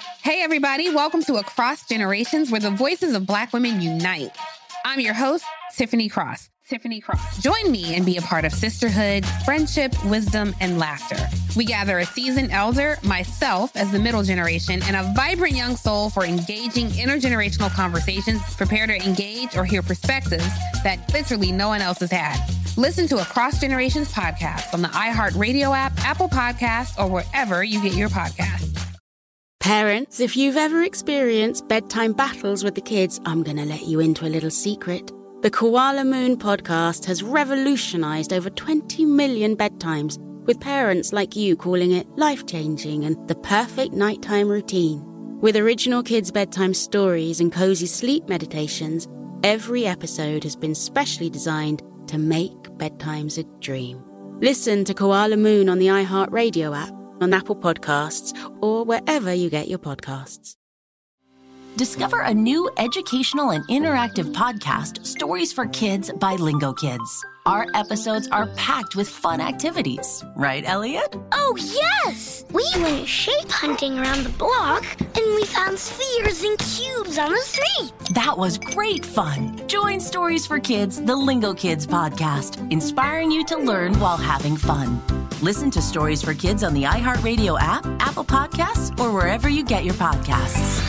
Hey, everybody. Welcome to Across Generations, where the voices of Black women unite. I'm your host, Tiffany Cross. Join me and be a part of sisterhood, friendship, wisdom, and laughter. We gather a seasoned elder, myself as the middle generation, and a vibrant young soul for engaging intergenerational conversations. Prepare to engage or hear perspectives that literally no one else has had. Listen to Across Generations podcast on the iHeartRadio app, Apple Podcasts, or wherever you get your podcasts. Parents, if you've ever experienced bedtime battles with the kids, I'm going to let you into a little secret. The Koala Moon podcast has revolutionized over 20 million bedtimes, with parents like you calling it life-changing and the perfect nighttime routine. With original kids' bedtime stories and cozy sleep meditations, every episode has been specially designed to make bedtimes a dream. Listen to Koala Moon on the iHeartRadio app, on Apple Podcasts, or wherever you get your podcasts. Discover a new educational and interactive podcast, Stories for Kids by Lingo Kids. Our episodes are packed with fun activities. Right, Elliot? Oh, yes! We went shape hunting around the block, and we found spheres and cubes on the street. That was great fun. Join Stories for Kids, the Lingo Kids podcast, inspiring you to learn while having fun. Listen to Stories for Kids on the iHeartRadio app, Apple Podcasts, or wherever you get your podcasts.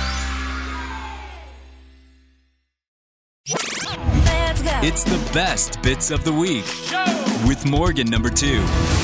It's the best bits of the week with Morgan number 2.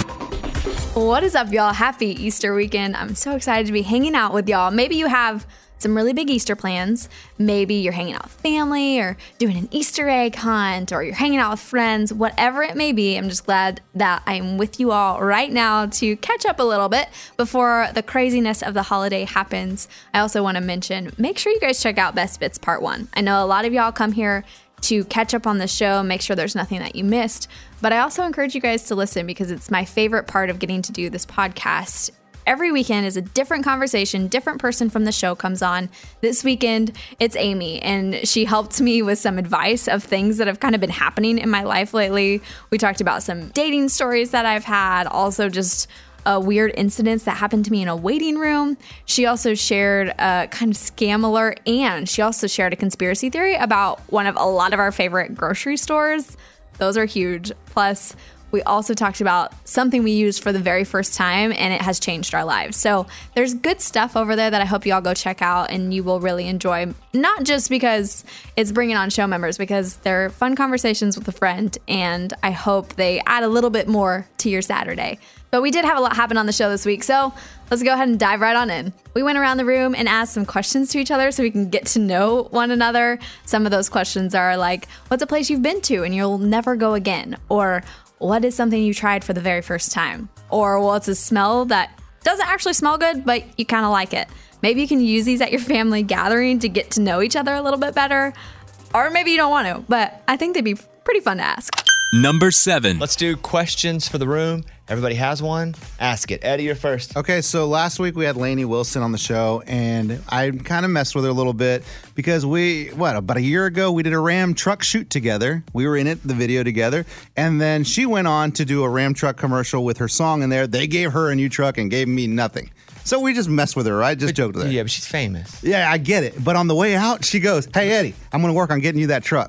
What is up, y'all? Happy Easter weekend. I'm so excited to be hanging out with y'all. Maybe you have some really big Easter plans. Maybe you're hanging out with family or doing an Easter egg hunt, or you're hanging out with friends. Whatever it may be, I'm just glad that I'm with you all right now to catch up a little bit before the craziness of the holiday happens. I also want to mention, make sure you guys check out Best Bits Part 1. I know a lot of y'all come here to catch up on the show, make sure there's nothing that you missed. But I also encourage you guys to listen, because it's my favorite part of getting to do this podcast. Every weekend is a different conversation, different person from the show comes on. This weekend, it's Amy, and she helped me with some advice of things that have kind of been happening in my life lately. We talked about some dating stories that I've had, also just weird incidents that happened to me in a waiting room. She also shared a kind of scam alert, and she also shared a conspiracy theory about one of a lot of our favorite grocery stores. Those are huge. Plus, we also talked about something we used for the very first time, and it has changed our lives. So there's good stuff over there that I hope you all go check out, and you will really enjoy, not just because it's bringing on show members, because they're fun conversations with a friend, and I hope they add a little bit more to your Saturday. But we did have a lot happen on the show this week, so let's go ahead and dive right on in. We went around the room and asked some questions to each other so we can get to know one another. Some of those questions are like, what's a place you've been to and you'll never go again? Or what is something you tried for the very first time? Or what's a smell that doesn't actually smell good, but you kind of like it? Maybe you can use these at your family gathering to get to know each other a little bit better. Or maybe you don't want to, but I think they'd be pretty fun to ask. Number 7. Let's do questions for the room. Everybody has one. Ask it. Eddie, you're first. Okay, so last week we had Lainey Wilson on the show, and I kind of messed with her a little bit because about a year ago, we did a Ram truck shoot together. We were in it, the video together, and then she went on to do a Ram truck commercial with her song in there. They gave her a new truck and gave me nothing. So we just messed with her, right? Just joked with her. Yeah, but she's famous. Yeah, I get it. But on the way out, she goes, "Hey, Eddie, I'm going to work on getting you that truck."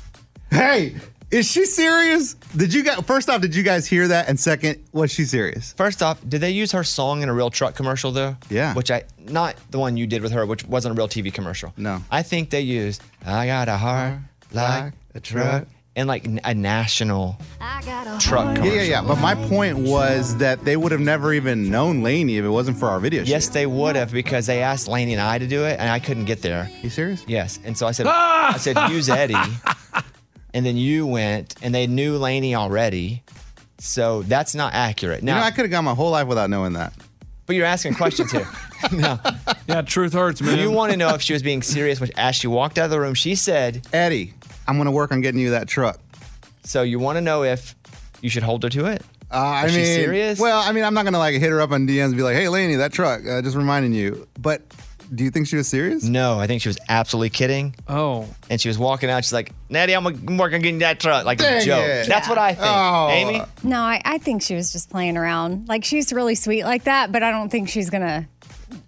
Hey! Is she serious? First off, did you guys hear that? And second, was she serious? First off, did they use her song in a real truck commercial though? Yeah. Not the one you did with her, which wasn't a real TV commercial. No. I think they used "I Got a Heart Like a Truck" and like a national truck commercial. Yeah. But my point was that they would have never even known Lainey if it wasn't for our video shoot. Yes, they would have, because they asked Lainey and I to do it, and I couldn't get there. You serious? Yes. And so I said, use Eddie. And then you went, and they knew Lainey already. So that's not accurate. Now, I could have gone my whole life without knowing that. But you're asking questions here. No. Yeah, truth hurts, man. You want to know if she was being serious, which as she walked out of the room, she said, "Eddie, I'm going to work on getting you that truck." So you want to know if you should hold her to it? Is she serious? Well, I'm not going to hit her up on DMs and be like, "Hey, Lainey, that truck, just reminding you." But do you think she was serious? No, I think she was absolutely kidding. Oh. And she was walking out. She's like, "Natty, I'm going to work on getting that truck." Like Dang a joke. it. That's what I think. Oh. Amy? No, I think she was just playing around. Like, she's really sweet like that, but I don't think she's going to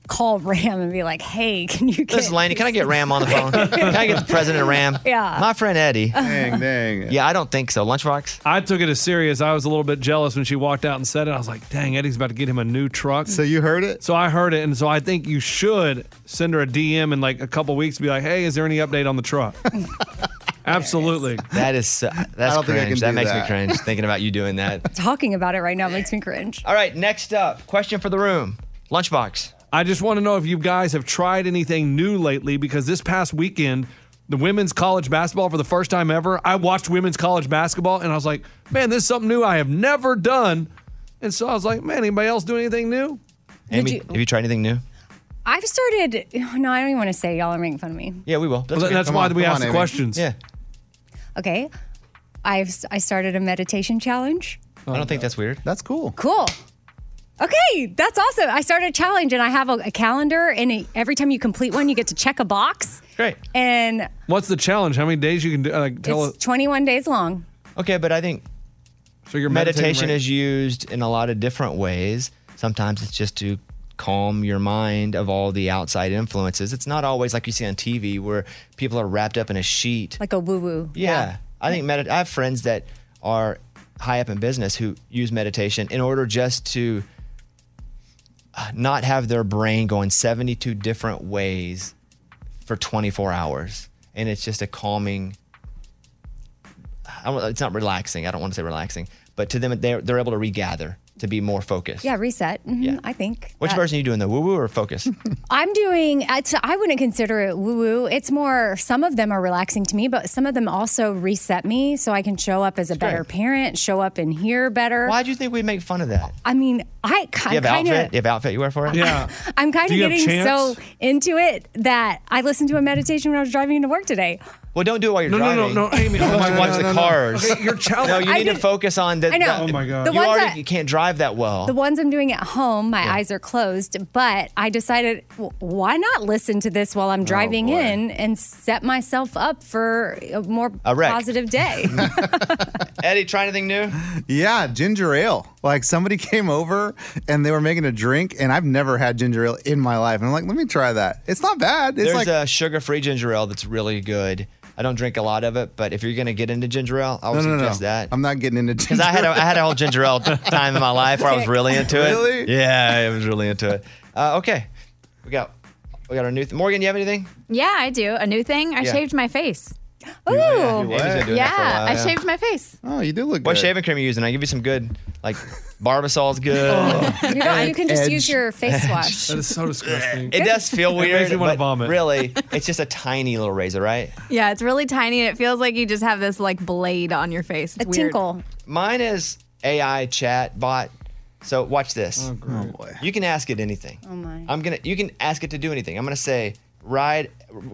call Ram and be like, hey, can you get... Listen, Lainey, can I get Ram on the phone? Can I get the president of Ram? Yeah. My friend Eddie. Dang. Yeah, I don't think so. Lunchbox? I took it as serious. I was a little bit jealous when she walked out and said it. I was like, dang, Eddie's about to get him a new truck. So you heard it? So I heard it, and so I think you should send her a DM in like a couple weeks and be like, hey, is there any update on the truck? Absolutely. That is that's don't think I cringe. can That do makes me that. cringe thinking about you doing that. Talking about it right now makes me cringe. All right, next up, question for the room. Lunchbox. I just want to know if you guys have tried anything new lately, because this past weekend, the women's college basketball, for the first time ever, I watched women's college basketball, and I was like, man, this is something new I have never done. And so I was like, man, anybody else doing anything new? Amy, have you tried anything new? I've started... No, I don't even want to say. Y'all are making fun of me. Yeah, we will. That's why we ask the Amy. questions. Yeah. Okay. I started a meditation challenge. I don't think that's weird. That's cool. Cool. Okay, that's awesome. I started a challenge, and I have a calendar, and every time you complete one, you get to check a box. Great. And What's the challenge? How many days you can do? Tell it's us. 21 days long. Okay, but I think So your meditation is used in a lot of different ways. Sometimes it's just to calm your mind of all the outside influences. It's not always like you see on TV where people are wrapped up in a sheet. Like a woo-woo. Yeah. I think I have friends that are high up in business who use meditation in order just to not have their brain going 72 different ways for 24 hours. And it's just a calming, it's not relaxing. I don't want to say relaxing, but to them, they're able to regather, to be more focused. Yeah, reset. Yeah. I think. Which version are you doing, the woo-woo or focus? I'm doing, I wouldn't consider it woo-woo. It's more, some of them are relaxing to me, but some of them also reset me so I can show up as a better parent, show up and hear better. Why do you think we'd make fun of that? I mean, Do you have outfit? Do you have outfit you wear for it? Yeah. I'm kind Do of you have getting so chance? into it that I listened to a meditation when I was driving into work today. Well, don't do it while you're driving. No, Amy. Watch the cars. Okay, your challenge. No, you need to focus on the. I know. Oh my God. The You ones already you can't drive that well. The ones I'm doing at home, my eyes are closed, but I decided, why not listen to this while I'm driving in and set myself up for a more wreck. positive day? Eddie, try anything new? Yeah, ginger ale. Like somebody came over and they were making a drink, and I've never had ginger ale in my life. And I'm like, let me try that. It's not bad. It's There's like a sugar-free ginger ale that's really good. I don't drink a lot of it, but if you're going to get into ginger ale, I would suggest that. I'm not getting into ginger Because I had a whole ginger ale time in my life where I was really into it. Really? Yeah, I was really into it. Okay, we got our new. Morgan, you have anything? Yeah, I do. A new thing. I Yeah. shaved my face. Ooh. Amy's been doing that for a Yeah, while, I shaved my face. Oh, you do look What good. shaving cream are you using? I give you some good, like Barbasol's good. You can just Edge. use your face wash. That is so disgusting. It does feel It weird. makes me wanna but vomit. Really, it's just a tiny little razor, right? Yeah, it's really tiny and it feels like you just have this like blade on your face. It's A weird. tinkle. Mine is AI chat bot. So watch this. Oh boy. You can ask it anything. Oh my. You can ask it to do anything. I'm gonna say, write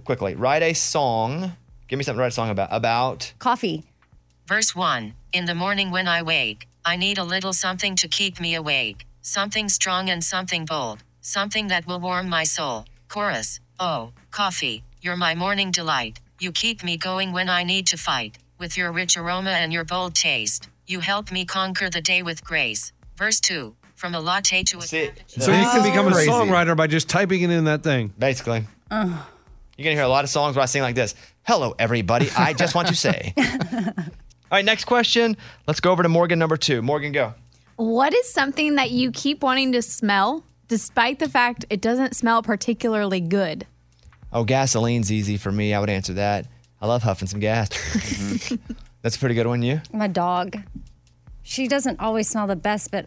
a song. Give me something to write a song about. Coffee. Verse 1. In the morning when I wake, I need a little something to keep me awake. Something strong and something bold. Something that will warm my soul. Chorus. Oh, coffee, you're my morning delight. You keep me going when I need to fight. With your rich aroma and your bold taste, you help me conquer the day with grace. Verse 2. From a latte to a So you can become a Crazy. songwriter by just typing it in that thing. Basically. You're gonna hear a lot of songs where I sing like this. Hello, everybody. I just want to say. All right, next question. Let's go over to Morgan number 2. Morgan, go. What is something that you keep wanting to smell despite the fact it doesn't smell particularly good? Oh, gasoline's easy for me. I would answer that. I love huffing some gas. That's a pretty good one. You? My dog. She doesn't always smell the best, but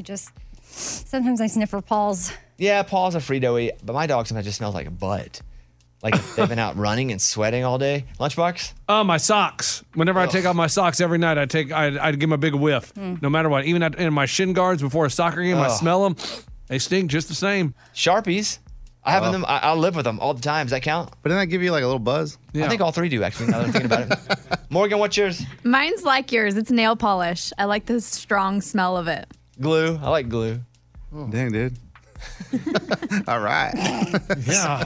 sometimes I sniff her paws. Yeah, Paul's a Frito-y, but my dog sometimes just smells like a butt. Like they've been out running and sweating all day. Lunchbox? My socks. Whenever I take off my socks every night, I'd give them a big whiff. No matter what. Even in my shin guards before a soccer game, I smell them. They stink just the same. Sharpies. I have them. I live with them all the time. Does that count? But didn't that give you like a little buzz? Yeah. I think all three do, actually, now that I'm thinking about it. Morgan, what's yours? Mine's like yours. It's nail polish. I like the strong smell of it. Glue. I like glue. Oh. Dang, dude. All right. Yeah.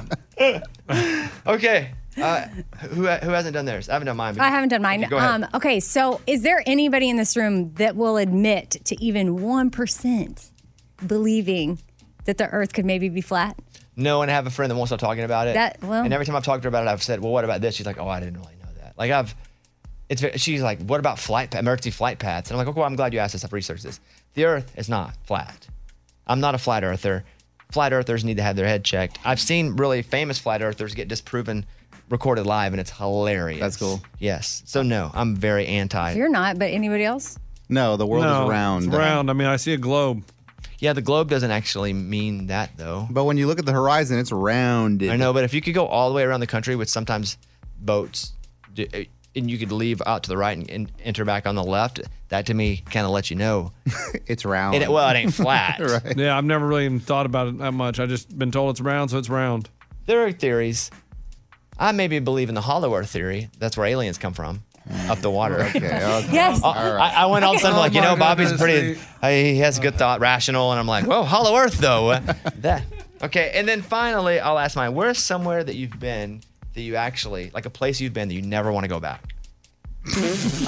Okay. Who hasn't done theirs? I haven't done mine. but- I haven't done mine. Okay, go ahead. Okay, so is there anybody in this room that will admit to even 1% believing that the earth could maybe be flat? No, and I have a friend that won't stop talking about it. Well- and every time I've talked to her about it, I've said, well, what about this? She's like, oh, I didn't really know that. Like she's like, what about emergency flight paths? And I'm like, okay, well, I'm glad you asked this. I've researched this. The earth is not flat. I'm not a flat earther. Flat earthers need to have their head checked. I've seen really famous flat earthers get disproven, recorded live, and it's hilarious. That's cool. Yes. So no, I'm very anti. You're not, but anybody else? No, the world is round. It's round. I mean, I see a globe. Yeah, the globe doesn't actually mean that, though. But when you look at the horizon, it's rounded. I know, but if you could go all the way around the country with sometimes boats, and you could leave out to the right and enter back on the left, that to me kind of lets you know. It's round. It ain't flat. Right. Yeah, I've never really even thought about it that much. I've just been told it's round, so it's round. There are theories. I maybe believe in the hollow earth theory. That's where aliens come from. Up the water. Okay. Yes. All right. I went all of a sudden like, Oh my Bobby's goodness, he has a good thought, rational, and I'm like, whoa, hollow earth though. Okay, and then finally, I'll ask mine. Where's somewhere that you've been that you actually, like a place you've been that you never want to go back? Where's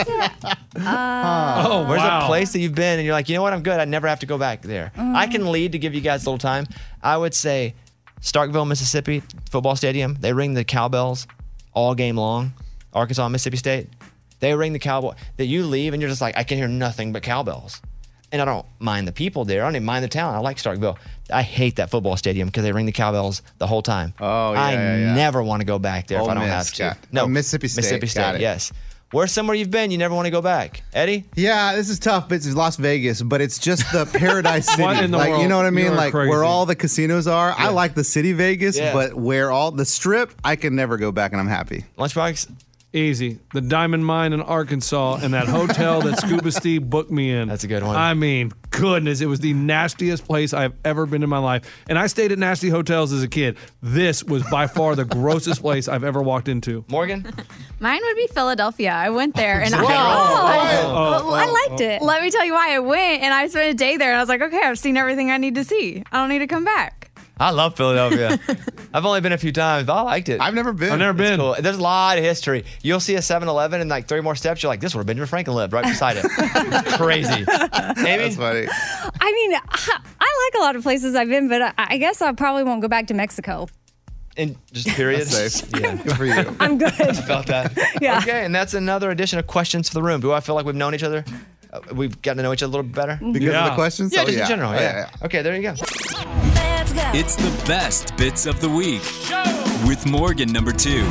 a place that you've been and you're like, you know what, I'm good. I never have to go back there. I can lead to give you guys a little time. I would say Starkville, Mississippi, football stadium. They ring the cowbells all game long. Arkansas, Mississippi State. They ring the cowbell. That you leave and you're just like, I can hear nothing but cowbells. And I don't mind the people there. I don't even mind the town. I like Starkville. I hate that football stadium because they ring the cowbells the whole time. Oh, yeah, I yeah. never want to go back there if I don't have to. No, Mississippi State. Mississippi State, Got it. yes. Where's somewhere you've been you never want to go back? Eddie? Yeah, this is tough, but it's Las Vegas, but it's just the paradise city. What in the like, world? you know what I mean? You are Like crazy. where all the casinos are. I like the city Vegas, Yeah. but where all the strip, I can never go back and I'm happy. Lunchbox? Easy. The Diamond Mine in Arkansas and that hotel that Scuba Steve booked me in. That's a good one. I mean, goodness, it was the nastiest place I've ever been in my life. And I stayed at nasty hotels as a kid. This was by far the grossest place I've ever walked into. Morgan? Mine would be Philadelphia. I went there and I liked it. let me tell you why I went and I spent a day there and I was like, okay, I've seen everything I need to see. I don't need to come back. I love Philadelphia. I've only been a few times, but I liked it. I've never been. I've never been. Cool. There's a lot of history. You'll see a 7-Eleven and like 3 more steps. You're like, this is where Benjamin Franklin lived, right beside it. It's crazy. Amy? That's funny. I mean, I like a lot of places I've been, but I guess I probably won't go back to Mexico. And just period. That's safe. Yeah. Good for you. I'm good. Felt that. Yeah. Okay, and that's another edition of Questions for the Room. Do I feel like we've known each other? We've gotten to know each other a little bit better? Because of the questions? Yeah, Oh, just in general. Oh, Yeah. Okay, there you go. It's the best bits of the week with Morgan number 2.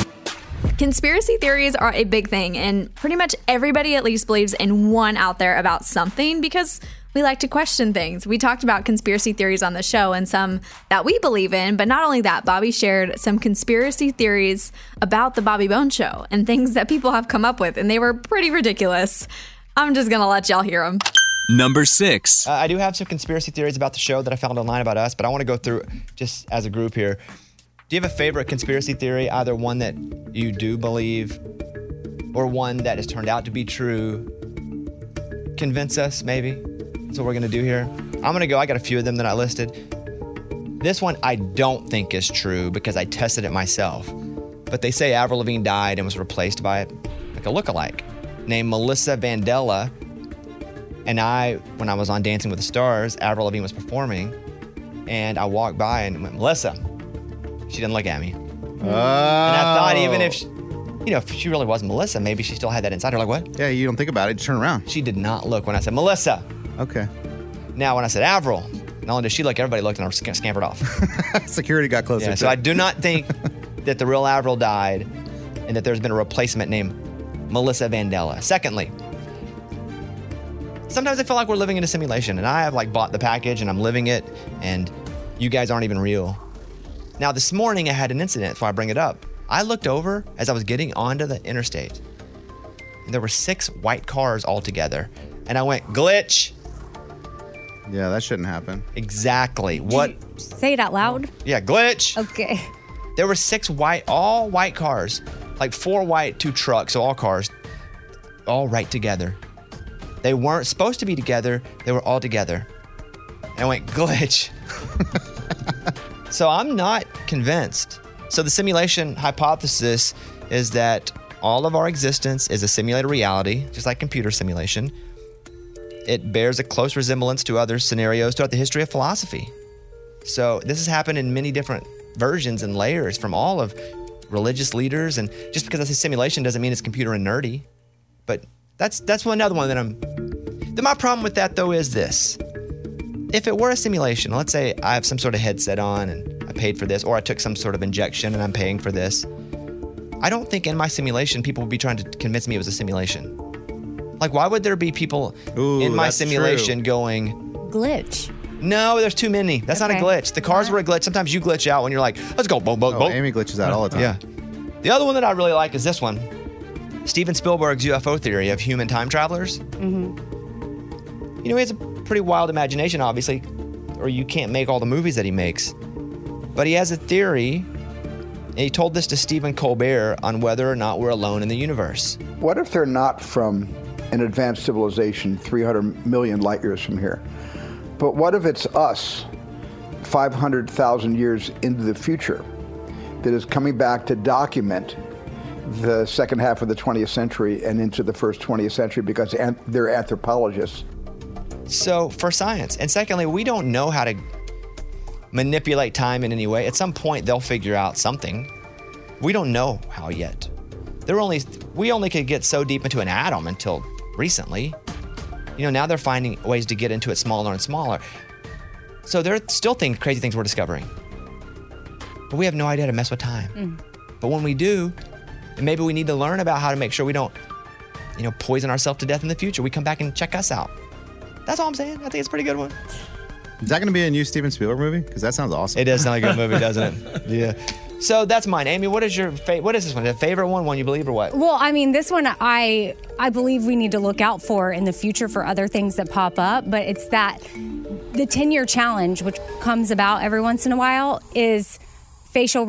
Conspiracy theories are a big thing, and pretty much everybody at least believes in one out there about something because we like to question things. We talked about conspiracy theories on the show and some that we believe in, but not only that, Bobby shared some conspiracy theories about the Bobby Bones Show and things that people have come up with, and they were pretty ridiculous. I'm just going to let y'all hear them. Number 6. I do have some conspiracy theories about the show that I found online about us, but I want to go through just as a group here. Do you have a favorite conspiracy theory, either one that you do believe or one that has turned out to be true? Convince us, maybe. That's what we're going to do here. I'm going to go. I got a few of them that I listed. This one I don't think is true because I tested it myself. But they say Avril Lavigne died and was replaced by like a lookalike named Melissa Vandella. And when I was on Dancing with the Stars, Avril Lavigne was performing, and I walked by and went, Melissa. She didn't look at me. And I thought even if she really was Melissa, maybe she still had that inside her. Like, what? Yeah, you don't think about it. You turn around. She did not look when I said, Melissa. Okay. Now, when I said Avril, not only did she look, everybody looked and I scampered off. Security got closer. Yeah, so I do not think that the real Avril died and that there's been a replacement named Melissa Vandella. Secondly, sometimes I feel like we're living in a simulation and I have like bought the package and I'm living it and you guys aren't even real. Now this morning I had an incident, so I bring it up. I looked over as I was getting onto the interstate and there were 6 white cars all together and I went, glitch. Yeah, that shouldn't happen. Exactly. What? Say it out loud. Yeah, glitch. Okay. There were 6 all white cars, like 4 white, 2 trucks, so all cars, all right together. They weren't supposed to be together. They were all together. And I went, glitch. So I'm not convinced. So the simulation hypothesis is that all of our existence is a simulated reality, just like computer simulation. It bears a close resemblance to other scenarios throughout the history of philosophy. So this has happened in many different versions and layers from all of religious leaders. And just because I say simulation doesn't mean it's computer and nerdy. But that's another one that my problem with that, though, is this. If it were a simulation, let's say I have some sort of headset on and I paid for this, or I took some sort of injection and I'm paying for this, I don't think in my simulation people would be trying to convince me it was a simulation. Like, why would there be people in my simulation going... Glitch. No, there's too many. That's not a glitch. The cars were a glitch. Sometimes you glitch out when you're like, let's go, boom, boom, boom. Amy glitches out all the time. Yeah. The other one that I really like is this one. Steven Spielberg's UFO theory of human time travelers. Mm-hmm. You know, he has a pretty wild imagination, obviously, or you can't make all the movies that he makes. But he has a theory, and he told this to Stephen Colbert on whether or not we're alone in the universe. What if they're not from an advanced civilization 300 million light years from here? But what if it's us 500,000 years into the future that is coming back to document the second half of the 20th century and into the first 20th century because they're anthropologists? So, for science. And secondly, we don't know how to manipulate time in any way. At some point, they'll figure out something. We don't know how yet. We only could get so deep into an atom until recently. You know, now they're finding ways to get into it smaller and smaller. So there are still crazy things we're discovering. But we have no idea how to mess with time. But when we do, and maybe we need to learn about how to make sure we don't, poison ourselves to death in the future. We come back and check us out. That's all I'm saying. I think it's a pretty good one. Is that going to be a new Steven Spielberg movie? Because that sounds awesome. It does sound like a good movie, doesn't it? Yeah. So that's mine. Amy, what is your what is this one? A favorite one you believe, or what? Well, I mean, this one I believe we need to look out for in the future for other things that pop up, but it's that the 10-year challenge, which comes about every once in a while, is facial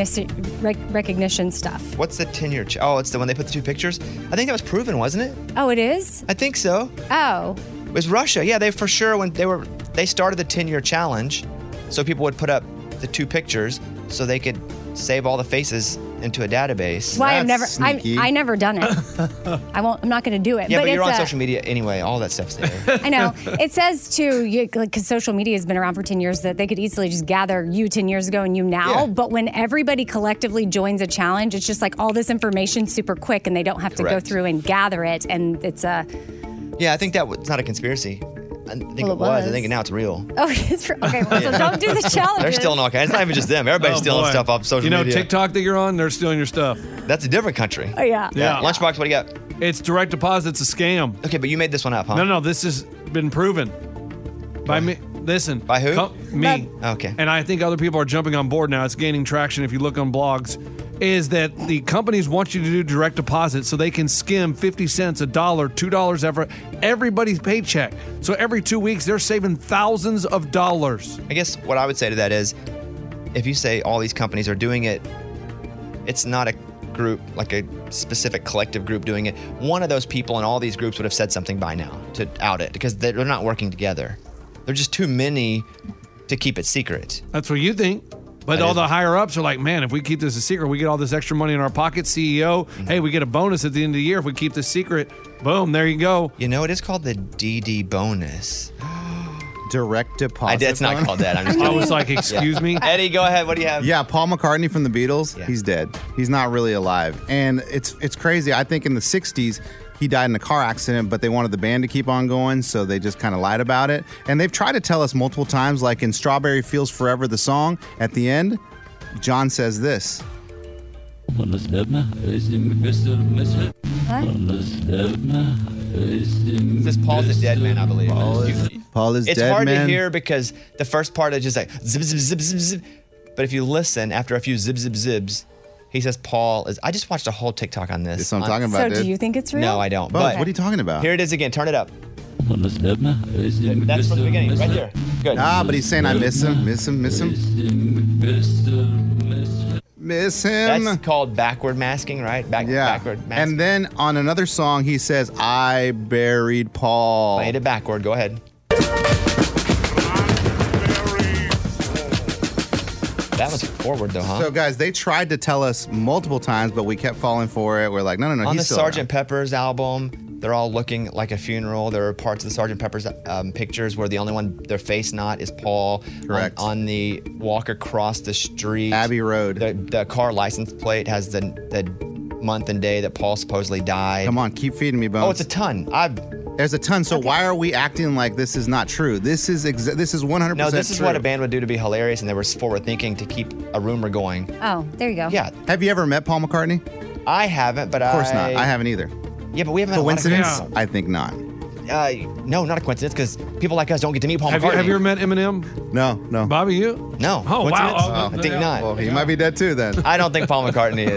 recognition stuff. What's the 10-year challenge? Oh, it's the one they put the two pictures? I think that was proven, wasn't it? Oh, it is? I think so. Oh. It was Russia. Yeah, they for sure, when they started the 10-year challenge, so people would put up the two pictures so they could save all the faces into a database. Why I never done it. I'm not going to do it. Yeah, but you're on social media anyway. All that stuff's there. I know. It says too, because social media has been around for 10 years, that they could easily just gather you 10 years ago and you now. Yeah. But when everybody collectively joins a challenge, it's just like all this information super quick, and they don't have to go through and gather it. And it's a. Yeah, I think it's not a conspiracy. I think it was. I think now it's real. Oh, it's real. Okay, well, so don't do the challenge. They're stealing all kinds. It's not even just them. Everybody's stealing stuff off social media. TikTok that you're on, they're stealing your stuff. That's a different country. Oh, yeah. Lunchbox, what do you got? It's direct deposit's a scam. Okay, but you made this one up, huh? No, this has been proven by me. Listen. By who? Me. Okay. And I think other people are jumping on board now. It's gaining traction if you look on blogs. Is that the companies want you to do direct deposit so they can skim 50 cents, $1, $2 everybody's paycheck. So every 2 weeks, they're saving thousands of dollars. I guess what I would say to that is, if you say all these companies are doing it, it's not a group, like a specific collective group doing it. One of those people in all these groups would have said something by now to out it, because they're not working together. They're just too many to keep it secret. That's what you think. But all the higher ups are like, man, if we keep this a secret, we get all this extra money in our pocket. CEO, hey, we get a bonus at the end of the year if we keep this secret. Boom, there you go. You know, it is called the DD bonus. Direct deposit. It's not called that. I was like, excuse me? Eddie, go ahead. What do you have? Yeah, Paul McCartney from the Beatles, he's dead. He's not really alive. And it's crazy. I think in the 60s, he died in a car accident, but they wanted the band to keep on going, so they just kind of lied about it. And they've tried to tell us multiple times, like in Strawberry Fields Forever, the song, at the end, John says this. This Paul's a dead man, I believe. Paul is it's dead, hard man. to hear because the first part is just like zip, zip, zip, zip, zip. But if you listen, after a few zip, zip, zips, he says Paul is. I just watched a whole TikTok on this. That's what I'm talking about, So do you think it's real? No, I don't. But what are you talking about? Here it is again. Turn it up. That's from the beginning, right there. Good. But he's saying I miss him, miss him, miss him. Miss him. That's called backward masking, right? Backward masking. And then on another song, he says, I buried Paul. Played it backward. Go ahead. That was forward, though, huh? So, guys, they tried to tell us multiple times, but we kept falling for it. We're like, no, on he's the still Sgt. Pepper's album, They're all looking like a funeral. There are parts of the Sgt. Pepper's pictures where the only one their face not is Paul. Correct. On the walk across the street, Abbey Road. The car license plate has the month and day that Paul supposedly died. Come on, keep feeding me, Bones. Oh, it's a ton. There's a ton. So why are we acting like this is not true? This is 100% No, this is true. what a band would do to be hilarious, and they were forward thinking to keep a rumor going. Oh, there you go. Yeah. Have you ever met Paul McCartney? I haven't, but Of course not. I haven't either. Yeah, but we haven't had Coincidence? a lot of I think not. no, not a coincidence, because people like us don't get to meet Paul Have McCartney. you ever met Eminem? No. Bobby, you? No. Oh, wow. Coincidence? I think not. Well, he might be dead too then. I don't think Paul McCartney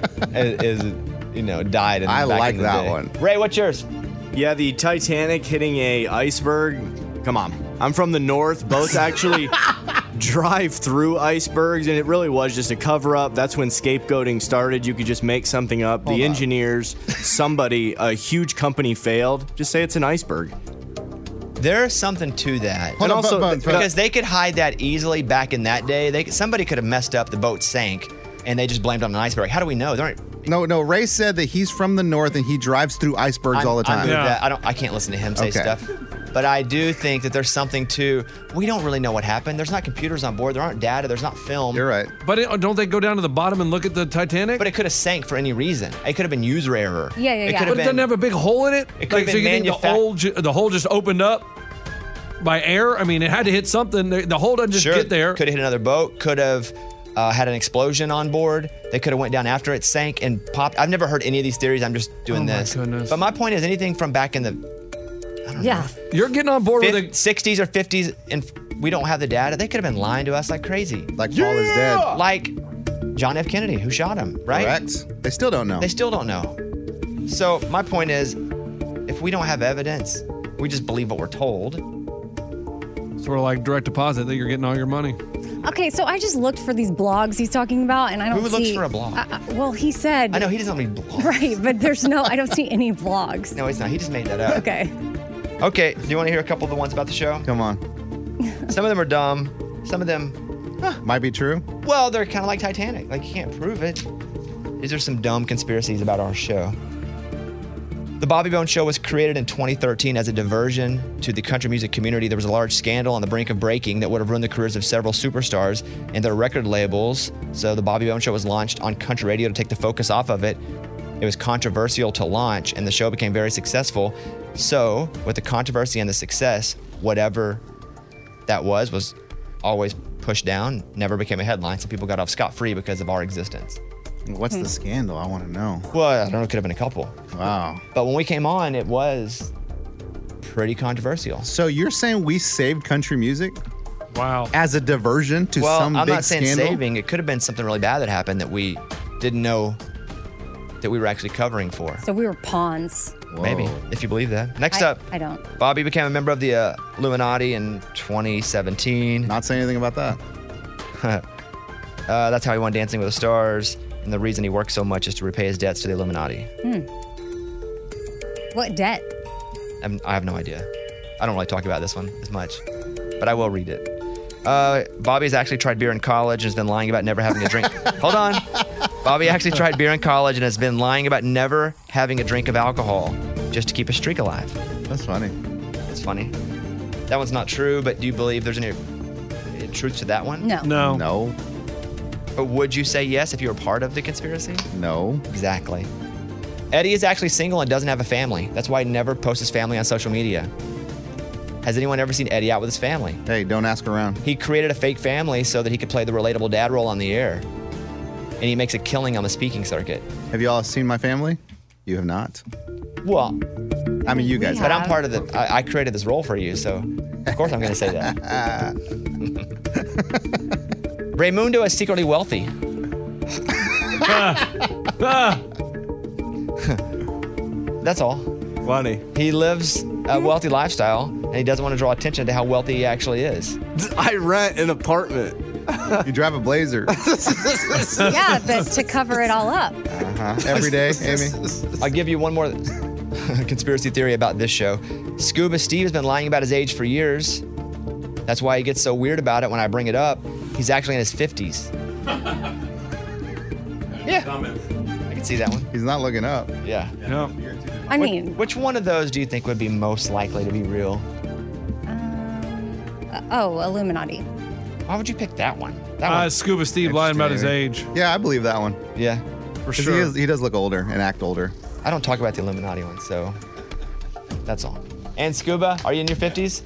is died. I back like in the that day. one. Ray, what's yours? Yeah, the Titanic hitting a iceberg. Come on. I'm from the north. Boats actually drive through icebergs, and it really was just a cover-up. That's when scapegoating started. You could just make something up. The engineers, somebody, a huge company failed. Just say it's an iceberg. There's something to that. Hold on, but- because they could hide that easily back in that day. Somebody could have messed up, the boat sank, and they just blamed it on an iceberg. How do we know? No. Ray said that he's from the north and he drives through icebergs all the time. I can't listen to him say stuff. But I do think that there's something to, we don't really know what happened. There's not computers on board. There aren't data. There's not film. You're right. But don't they go down to the bottom and look at the Titanic? But it could have sank for any reason. It could have been user error. Yeah. It could But have it been, doesn't have a big hole in it? It could have so been you think the hole just opened up by air? I mean, it had to hit something. The hole doesn't just get there. Could have hit another boat. Could have had an explosion on board. They could have went down after it sank and popped. I've never heard any of these theories. I'm just doing this. Goodness. But my point is, anything from back in the You're getting on board with it. 60s or 50s, and we don't have the data. They could have been lying to us like crazy. Like Paul is dead. Like John F. Kennedy, who shot him, right? Correct. They still don't know. They still don't know. So my point is, if we don't have evidence, we just believe what we're told. Sort of like direct deposit that you're getting all your money. Okay, so I just looked for these blogs he's talking about, and I don't Who see. looks for a blog? Well, he said. I know he doesn't read blogs. Right, but there's no. I don't see any vlogs. No, he's not. He just made that up. Okay. Okay. Do you want to hear a couple of the ones about the show? Come on. Some of them are dumb. Some of them might be true. Well, they're kind of like Titanic. Like, you can't prove it. These are some dumb conspiracies about our show. The Bobby Bones Show was created in 2013 as a diversion to the country music community. There was a large scandal on the brink of breaking that would have ruined the careers of several superstars and their record labels. So the Bobby Bones Show was launched on country radio to take the focus off of it. It was controversial to launch, and the show became very successful. So with the controversy and the success, whatever that was always pushed down, never became a headline. So people got off scot-free because of our existence. What's the scandal? I want to know. Well, I don't know. It could have been a couple. Wow. But when we came on, it was pretty controversial. So you're saying we saved country music? Wow. As a diversion to some I'm big not saying scandal? saving. It could have been something really bad that happened that we didn't know that we were actually covering for. So we were pawns. Maybe, if you believe that. Next up, I don't. Bobby became a member of the Illuminati in 2017. Not saying anything about that. That's how he won Dancing with the Stars. And the reason he works so much is to repay his debts to the Illuminati. What debt? I have no idea. I don't really talk about this one as much, but I will read it. Bobby's actually tried beer in college and has been lying about never having a drink. Hold on. Bobby actually tried beer in college and has been lying about never having a drink of alcohol just to keep a streak alive. That's funny. It's funny. That one's not true, but do you believe there's any truth to that one? No. No. But would you say yes if you were part of the conspiracy? No. Exactly. Eddie is actually single and doesn't have a family. That's why he never posts his family on social media. Has anyone ever seen Eddie out with his family? Hey, don't ask around. He created a fake family so that he could play the relatable dad role on the air. And he makes a killing on the speaking circuit. Have you all seen my family? You have not. Well, I mean, you guys but have. I'm part of the. I created this role for you, so of course I'm going to say that. Raymundo is secretly wealthy. That's all. Funny. He lives a wealthy lifestyle, and he doesn't want to draw attention to how wealthy he actually is. I rent an apartment. You drive a Blazer. Yeah, but to cover it all up. Every day, Amy. I'll give you one more conspiracy theory about this show. Scuba Steve has been lying about his age for years. That's why he gets so weird about it when I bring it up. He's actually in his 50s. Yeah. I can can see that one. He's not looking up. Yeah. I mean, Which one of those do you think would be most likely to be real? Illuminati. Why would you pick that one? That Scuba Steve lying about his age. Yeah, I believe that one. Yeah. For 'Cause sure. He does look older and act older. I don't talk about the Illuminati one, so that's all. And Scuba, are you in your 50s?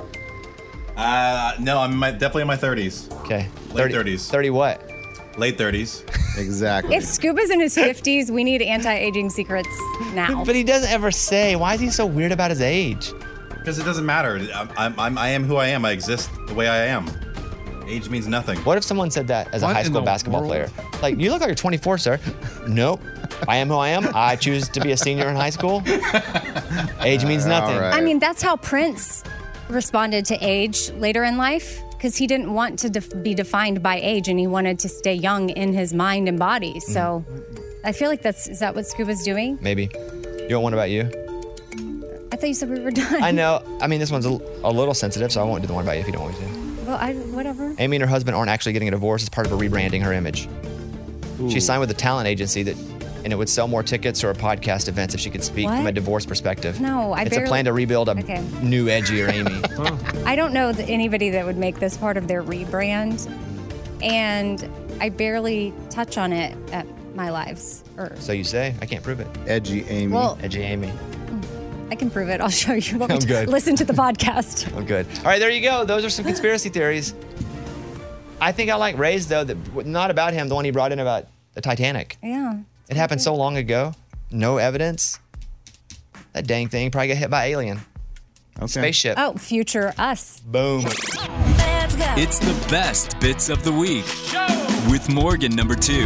No, I'm definitely in my 30s. Okay. Late 30s. 30 what? Late 30s. Exactly. If Scuba's in his 50s, we need anti-aging secrets now. But he doesn't ever say. Why is he so weird about his age? Because it doesn't matter. I am who I am. I exist the way I am. Age means nothing. What if someone said that as a high school basketball player? Like, you look like you're 24, sir. Nope. I am who I am. I choose to be a senior in high school. Age means nothing. I mean, that's how Prince responded to age later in life, because he didn't want to be defined by age, and he wanted to stay young in his mind and body. So I feel like is that what Scuba's doing? Maybe. You want one about you? I thought you said we were done. I know. I mean, this one's a little sensitive, so I won't do the one about you if you don't want me to. Well, whatever. Amy and her husband aren't actually getting a divorce as part of rebranding her image. She signed with a talent agency and it would sell more tickets or podcast events if she could speak from a divorce perspective. No, It's a plan to rebuild a new, edgier Amy. I don't know anybody that would make this part of their rebrand, and I barely touch on it at my lives. So you say? I can't prove it. Edgy Amy. Well- Edgy Amy. I can prove it. I'll show you. I'm good. Listen to the podcast. I'm good. All right, there you go. Those are some conspiracy theories. I think I like Ray's, though, not about him, the one he brought in about the Titanic. Yeah. It happened so long ago. No evidence. That dang thing probably got hit by alien. Spaceship. Oh, future us. Boom. It's the best bits of the week with Morgan number 2.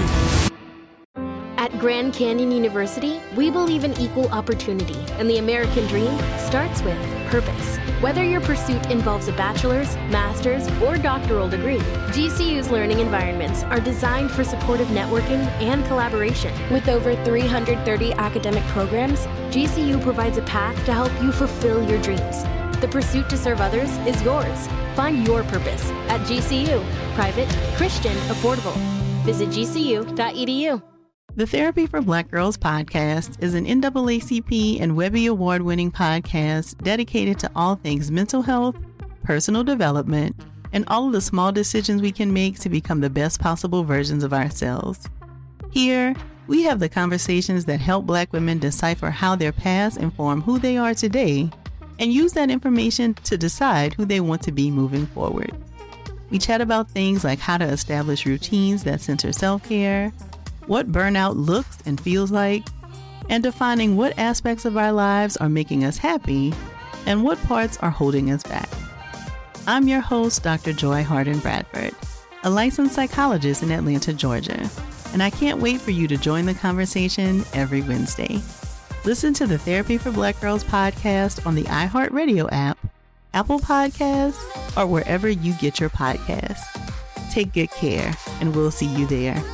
At Grand Canyon University, we believe in equal opportunity, and the American dream starts with purpose. Whether your pursuit involves a bachelor's, master's, or doctoral degree, GCU's learning environments are designed for supportive networking and collaboration. With over 330 academic programs, GCU provides a path to help you fulfill your dreams. The pursuit to serve others is yours. Find your purpose at GCU. Private, Christian, affordable. Visit gcu.edu. The Therapy for Black Girls podcast is an NAACP and Webby Award-winning podcast dedicated to all things mental health, personal development, and all of the small decisions we can make to become the best possible versions of ourselves. Here, we have the conversations that help Black women decipher how their past inform who they are today and use that information to decide who they want to be moving forward. We chat about things like how to establish routines that center self-care, what burnout looks and feels like, and defining what aspects of our lives are making us happy and what parts are holding us back. I'm your host, Dr. Joy Harden Bradford, a licensed psychologist in Atlanta, Georgia, and I can't wait for you to join the conversation every Wednesday. Listen to the Therapy for Black Girls podcast on the iHeartRadio app, Apple Podcasts, or wherever you get your podcasts. Take good care, and we'll see you there.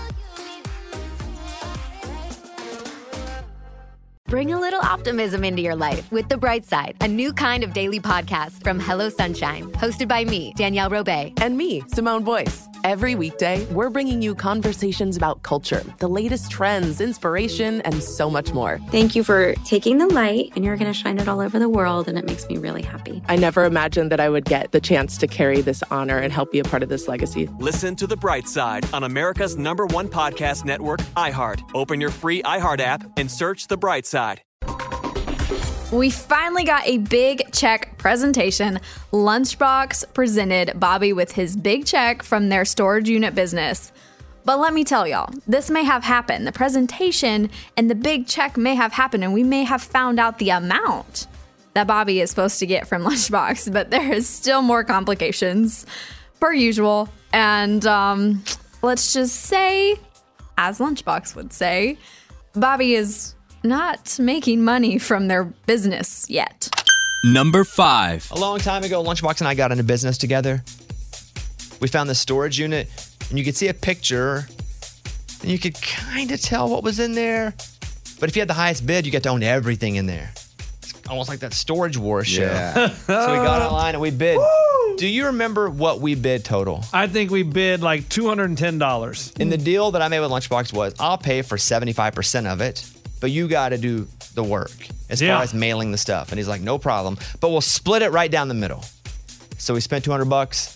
Bring a little optimism into your life with The Bright Side, a new kind of daily podcast from Hello Sunshine, hosted by me, Danielle Robay. And me, Simone Boyce. Every weekday, we're bringing you conversations about culture, the latest trends, inspiration, and so much more. Thank you for taking the light, and you're going to shine it all over the world, and it makes me really happy. I never imagined that I would get the chance to carry this honor and help be a part of this legacy. Listen to The Bright Side on America's #1 podcast network, iHeart. Open your free iHeart app and search The Bright Side. We finally got a big check presentation. Lunchbox presented Bobby with his big check from their storage unit business. But let me tell y'all, this may have happened. The presentation and the big check may have happened, and we may have found out the amount that Bobby is supposed to get from Lunchbox, but there is still more complications, per usual. And let's just say, as Lunchbox would say, Bobby is not making money from their business yet. Number 5. A long time ago, Lunchbox and I got into business together. We found this storage unit, and you could see a picture, and you could kind of tell what was in there. But if you had the highest bid, you get to own everything in there. It's almost like that Storage Wars show. Yeah. So we got online and we bid Do you remember what we bid total? I think we bid like $210. And the deal that I made with Lunchbox was I'll pay for 75% of it, but you got to do the work as far as mailing the stuff. And he's like, no problem, but we'll split it right down the middle. So we spent $200,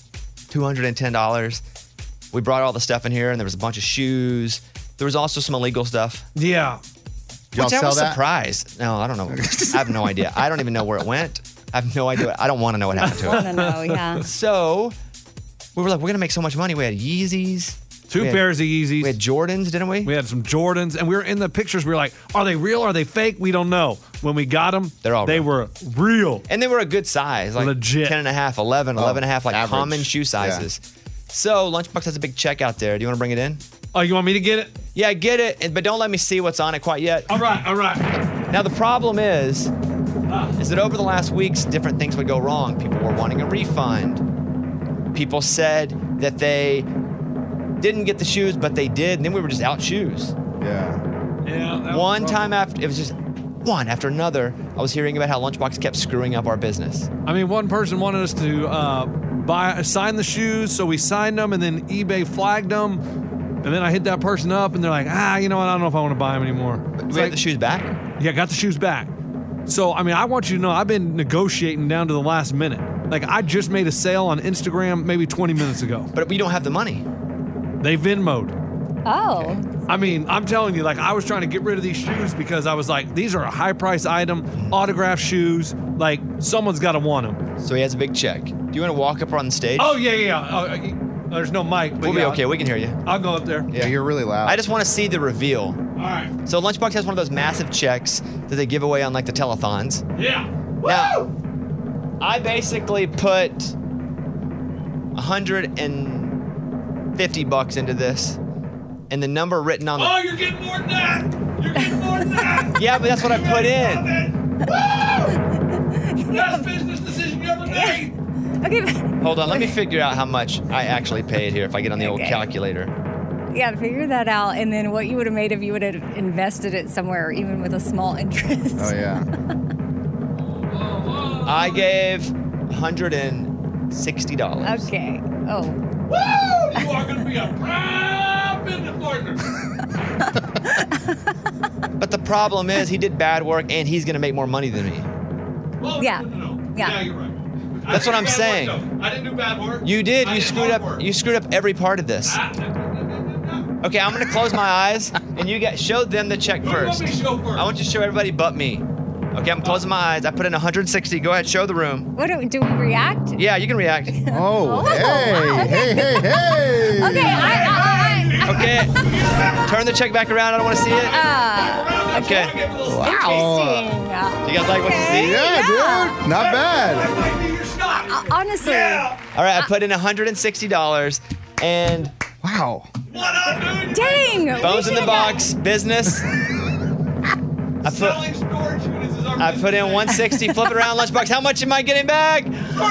$210. We brought all the stuff in here, and there was a bunch of shoes. There was also some illegal stuff. Yeah. Which I was surprised. No, I don't know. I have no idea. I don't even know where it went. I have no idea. I don't want to know what happened to it. I want to know, yeah. So we were like, we're going to make so much money. We had Yeezys. Two pairs of Yeezys. We had Jordans, didn't we? We had some Jordans, and we were in the pictures. We were like, are they real? Are they fake? We don't know. When we got them, they were real. And they were a good size, like legit. 10 and a half, 11, 11 and a half, like average. common shoe sizes. So Lunchbox has a big check out there. Do you want to bring it in? Oh, you want me to get it? Yeah, get it, but don't let me see what's on it quite yet. All right. Now, the problem is that over the last weeks, different things would go wrong. People were wanting a refund. People said that they didn't get the shoes, but they did, and then we were just out shoes. Yeah. One time after, it was just one after another, I was hearing about how Lunchbox kept screwing up our business. I mean, one person wanted us to sign the shoes, so we signed them, and then eBay flagged them. And then I hit that person up, and they're like, you know what? I don't know if I want to buy them anymore. Do we have the shoes back? Yeah, got the shoes back. So, I mean, I want you to know I've been negotiating down to the last minute. Like, I just made a sale on Instagram maybe 20 minutes ago. But we don't have the money. They Venmo'd. Oh. I mean, I'm telling you, like, I was trying to get rid of these shoes because I was like, these are a high-price item, autographed shoes. Like, someone's got to want them. So he has a big check. Do you want to walk up on the stage? Oh, yeah. There's no mic. But We'll be okay. We can hear you. I'll go up there. Yeah, you're really loud. I just want to see the reveal. All right. So Lunchbox has one of those massive checks that they give away on like the telethons. Yeah. Now, I basically put $150 into this, and the number written on the. Oh, you're getting more than that. You're getting more than that. Yeah, but that's what I put in. Best business decision you ever made. Okay. Hold on, let me figure out how much I actually paid here if I get on the old calculator. Yeah, figure that out, and then what you would have made if you would have invested it somewhere, even with a small interest. Oh, yeah. I gave $160. Okay. Oh. Woo! You are going to be a proud business partner. But the problem is he did bad work, and he's going to make more money than me. Well, Yeah. No. Yeah, you're right. That's what I'm saying. I didn't do bad work. You did. I You did screwed hard up. work. You screwed up every part of this. Okay, I'm gonna close my eyes, and you show them the check Who do you want first. me to show first? I want you to show everybody but me. Okay, I'm closing my eyes. I put in 160. Go ahead, show the room. What do we react? Yeah, you can react. Oh, hey. Okay, Okay, turn the check back around. I don't want to see it. Okay. Wow. You guys like what you see? Yeah, dude. Not bad. Honestly. All right, I put in $160, and wow. Dang. Bones in the box, business. I put in 160. Flip it around, Lunchbox. How much am I getting back?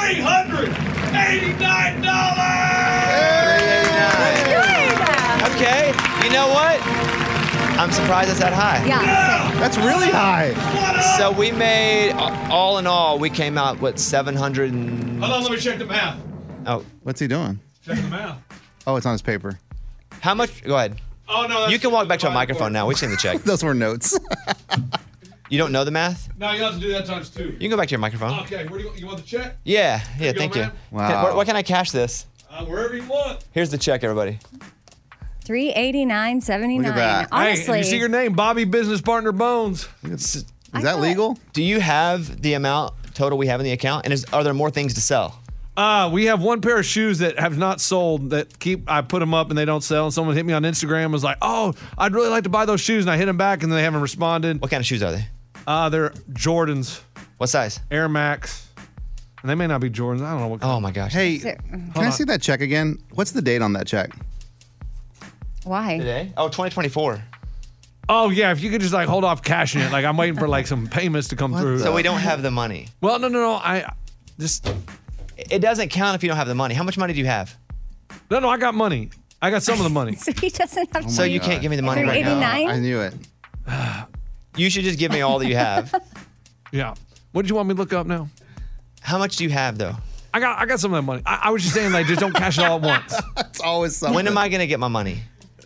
$389. Okay, you know what? I'm surprised it's that high. Yeah. That's really high. So we made, all in all, we came out, what, 700 and... Hold on, let me check the math. Oh. What's he doing? Check the math. Oh, it's on his paper. How much? Go ahead. Oh, no. You can walk back to a microphone now. We've seen the check. Those were notes. You don't know the math? No, you have to do that times 2. You can go back to your microphone. Okay, where do you want the check? Yeah, There you go, thank you. man. Wow. Where can I cash this? Wherever you want. Here's the check, everybody. $389.79. Look at that. Honestly. Hey, you see your name, Bobby Business Partner Bones. Is that legal? Do you have the amount total we have in the account? And are there more things to sell? We have one pair of shoes that have not sold that I put them up and they don't sell. And someone hit me on Instagram and was like, oh, I'd really like to buy those shoes. And I hit them back and they haven't responded. What kind of shoes are they? They're Jordans. What size? Air Max. And they may not be Jordans. I don't know what kind. Oh my gosh. Hey, can I see that check again? What's the date on that check? Why? Today? Oh, 2024. Oh, yeah. If you could just like hold off cashing it. Like I'm waiting for like some payments to come through. So we don't have the money. Well, no. I just. It doesn't count if you don't have the money. How much money do you have? No, I got money. I got some of the money. So he doesn't have So you can't give me the money right now. $389? I knew it. You should just give me all that you have. Yeah. What did you want me to look up now? How much do you have, though? I got some of that money. I was just saying, like, just don't cash it all at once. It's always something. When am I going to get my money?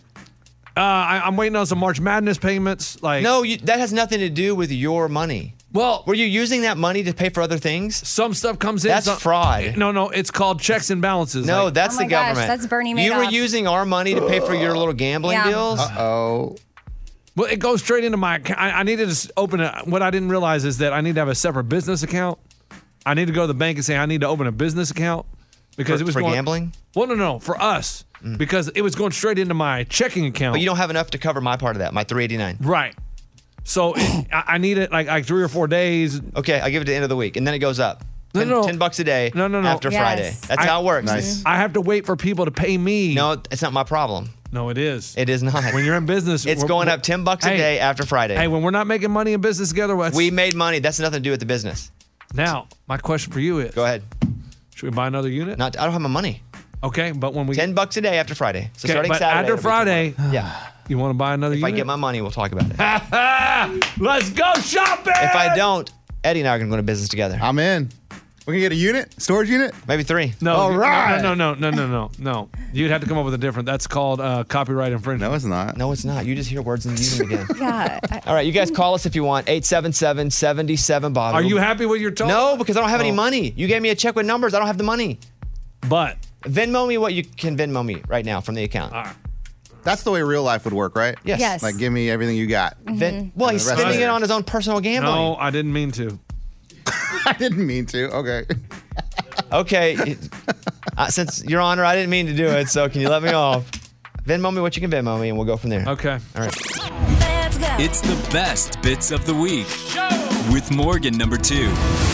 I'm waiting on some March Madness payments. Like, No, that has nothing to do with your money. Well, were you using that money to pay for other things? Some stuff comes in. That's fraud. No, it's called checks and balances. No, Like, that's Oh the my gosh, government. that's Bernie You were Madoff. using our money to pay for your little gambling Yeah. deals? Uh-oh. well, it goes straight into my account. I needed to open it. What I didn't realize is that I need to have a separate business account. I need to go to the bank and say I need to open a business account because it was for going, gambling? Well, no, for us because it was going straight into my checking account. But you don't have enough to cover my part of that, my $389. Right. So I need it like 3 or 4 days. Okay, I'll give it to the end of the week, and then it goes up. No. $10 a day No. after Yes. Friday. That's how it works. Nice. I have to wait for people to pay me. No, it's not my problem. No, it is. It is not. When you're in business, It's going up $10 a day after Friday. Hey, when we're not making money in business together, We made money. That's nothing to do with the business. Now, my question for you is: Go ahead. Should we buy another unit? I don't have my money. Okay, but when we $10 a day after Friday. So Okay, starting but Saturday. after it'll be Friday, yeah. you want to buy another If unit? I get my money, we'll talk about it. Let's go shopping. If I don't, Eddie and I are going to go into business together. I'm in. We can get a unit? Storage unit? Maybe 3. No, All right. No. You'd have to come up with a different. That's called copyright infringement. No, it's not. No, it's not. You just hear words and use them again. Yeah. All right, you guys call us if you want. 877-77-BOBBY. Are you happy with your total? No, because I don't have any money. You gave me a check with numbers. I don't have the money. But Venmo me what you can Venmo me right now from the account. all right. That's the way real life would work, right? Yes. Yes. Like, give me everything you got. Well, And he's the rest spending later. it on his own personal gambling. No, I didn't mean to. I didn't mean to. Okay. Okay. Since, Your Honor, I didn't mean to do it, so can you let me off? Venmo me what you can Venmo me, and we'll go from there. Okay. All right. It's the best bits of the week with Morgan number 2.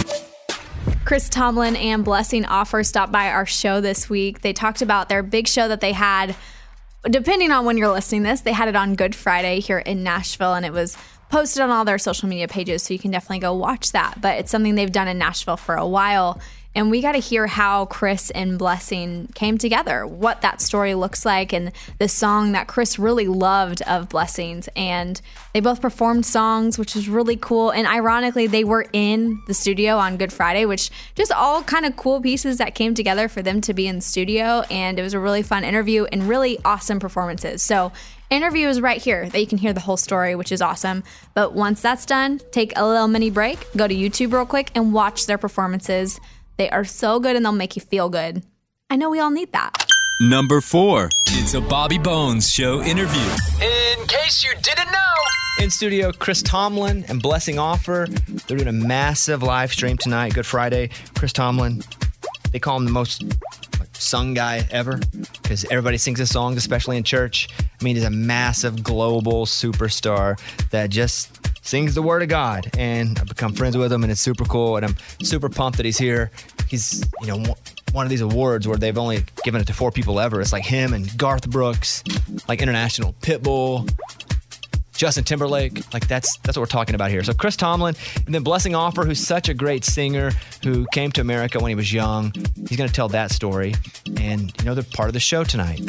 Chris Tomlin and Blessing Offer stopped by our show this week. They talked about their big show that they had. Depending on when you're listening to this, they had it on Good Friday here in Nashville, and it was posted on all their social media pages, so you can definitely go watch that. But it's something they've done in Nashville for a while. And we got to hear how Chris and Blessing came together, what that story looks like, and the song that Chris really loved of Blessings. And they both performed songs, which is really cool. And ironically, they were in the studio on Good Friday, which just all kind of cool pieces that came together for them to be in the studio. And it was a really fun interview and really awesome performances. So interview is right here that you can hear the whole story, which is awesome. But once that's done, take a little mini break, go to YouTube real quick and watch their performances. They are so good and they'll make you feel good. I know we all need that. Number 4. It's a Bobby Bones Show interview. In case you didn't know. In studio, Chris Tomlin and Blessing Offer. They're doing a massive live stream tonight, Good Friday. Chris Tomlin, they call him the most sung guy ever because everybody sings his songs, especially in church. I mean, he's a massive global superstar that just sings the word of God, and I've become friends with him, and it's super cool, and I'm super pumped that he's here. He's, one of these awards where they've only given it to 4 people ever. It's like him and Garth Brooks, like international Pitbull, Justin Timberlake. Like that's what we're talking about here. So Chris Tomlin, and then Blessing Offer, who's such a great singer who came to America when he was young. He's going to tell that story, and they're part of the show tonight.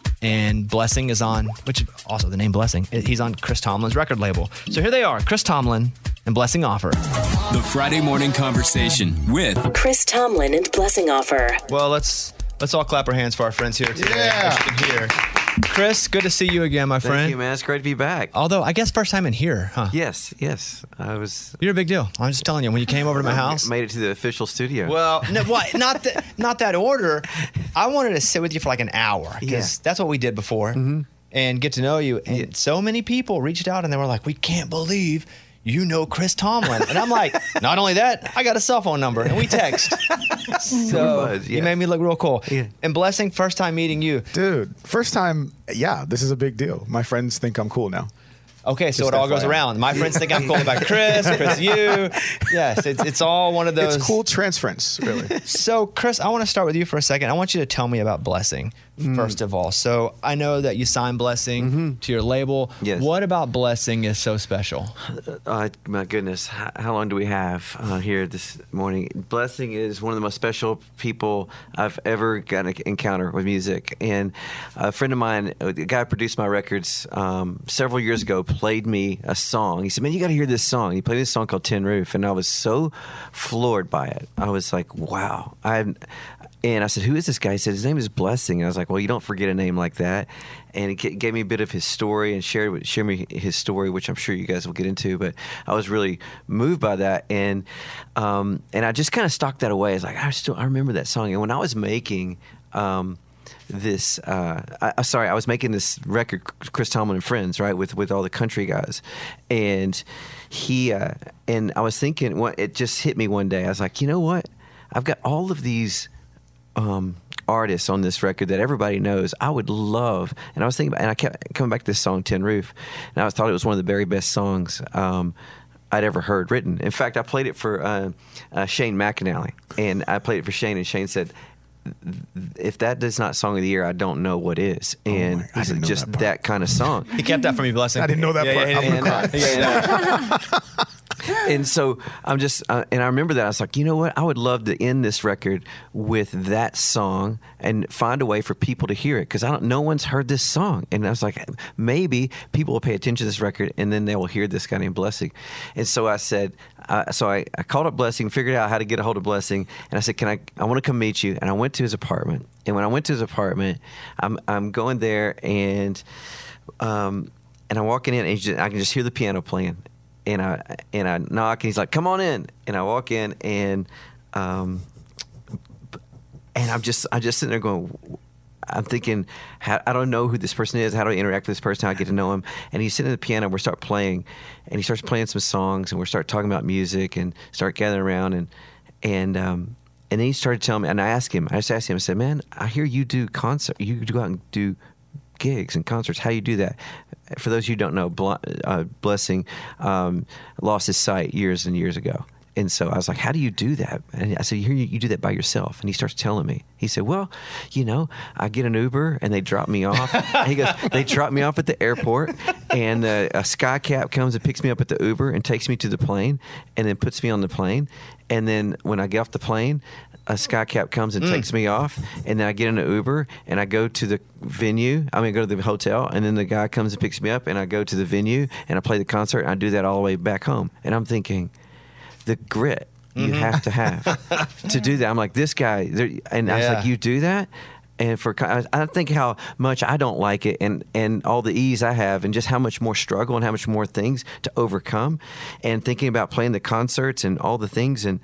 And Blessing is on, which also the name Blessing, he's on Chris Tomlin's record label. So here they are, Chris Tomlin and Blessing Offer. The Friday morning conversation with Chris Tomlin and Blessing Offer. Well, let's all clap our hands for our friends here today. Yeah. As you can hear. Chris, good to see you again, my friend. Thank you, man. It's great to be back. Although, I guess first time in here, huh? Yes. You're a big deal. I'm just telling you, when you came over to my house. Made it to the official studio. Well, no, what? Not that order. I wanted to sit with you for like an hour because that's what we did before and get to know you. And so many people reached out and they were like, we can't believe you know Chris Tomlin. And I'm like, not only that, I got a cell phone number and we text. So you made me look real cool. Yeah. And Blessing, first time meeting you. Dude, first time, this is a big deal. My friends think I'm cool now. Okay, so Just it all FYI. goes around. My friends think I'm cool about Chris, you. Yes, it's all one of those. It's cool transference, really. So, Chris, I want to start with you for a second. I want you to tell me about Blessing. first of all. So I know that you signed Blessing to your label. Yes. What about Blessing is so special? My goodness, how long do we have here this morning? Blessing is one of the most special people I've ever got to encounter with music. And a friend of mine, the guy who produced my records several years ago, played me a song. He said, man, you got to hear this song. He played this song called Tin Roof, and I was so floored by it. I was like, wow. And I said, who is this guy? He said, his name is Blessing. And I was like, well, you don't forget a name like that. And he gave me a bit of his story and shared me his story, which I'm sure you guys will get into. But I was really moved by that. And I just kind of stocked that away. I was like, I remember that song. And when I was making I was making this record, Chris Tomlin and Friends, right, with all the country guys. And and I was thinking, it just hit me one day. I was like, you know what? I've got all of these artists on this record that everybody knows. I would love, and I was thinking about, and I kept coming back to this song, Tin Roof, and I thought it was one of the very best songs I'd ever heard written. In fact, I played it for Shane McAnally, and I played it for Shane, and Shane said, if that is not Song of the Year, I don't know what is. And he's like, just that kind of song. He kept that from me, Blessing. I didn't know that part. I'm gonna cry. And so I'm just, and I remember that. I was like, you know what? I would love to end this record with that song and find a way for people to hear it, because no one's heard this song. And I was like, maybe people will pay attention to this record and then they will hear this guy named Blessing. And so I said, I called up Blessing, figured out how to get a hold of Blessing, and I said, I want to come meet you. And I went to his apartment. And when I went to his apartment, I'm going there, and I'm walking in, and I can just hear the piano playing. And I knock, and he's like, "Come on in." And I walk in, and I'm just sitting there going, I'm thinking, I don't know who this person is. How do I interact with this person? How do I get to know him? And he's sitting at the piano. We start playing, and he starts playing some songs, and we start talking about music, and start gathering around, and then he started telling me, and I just asked him, I said, "Man, I hear you do concert. You go out and do gigs and concerts. How do you do that?" For those of you who don't know, Blessing lost his sight years and years ago. And so I was like, how do you do that? And I said, you do that by yourself. And he starts telling me. He said, well, I get an Uber and they drop me off. He goes, they drop me off at the airport, and a SkyCap comes and picks me up at the Uber and takes me to the plane, and then puts me on the plane. And then when I get off the plane, a SkyCap comes and takes me off, and then I get in an Uber, and I go to the venue. I go to the hotel, and then the guy comes and picks me up, and I go to the venue, and I play the concert, and I do that all the way back home. And I'm thinking, the grit you have to have to do that. I'm like, this guy, and I was like, you do that? And I think how much I don't like it, and all the ease I have, and just how much more struggle and how much more things to overcome, and thinking about playing the concerts and all the things, and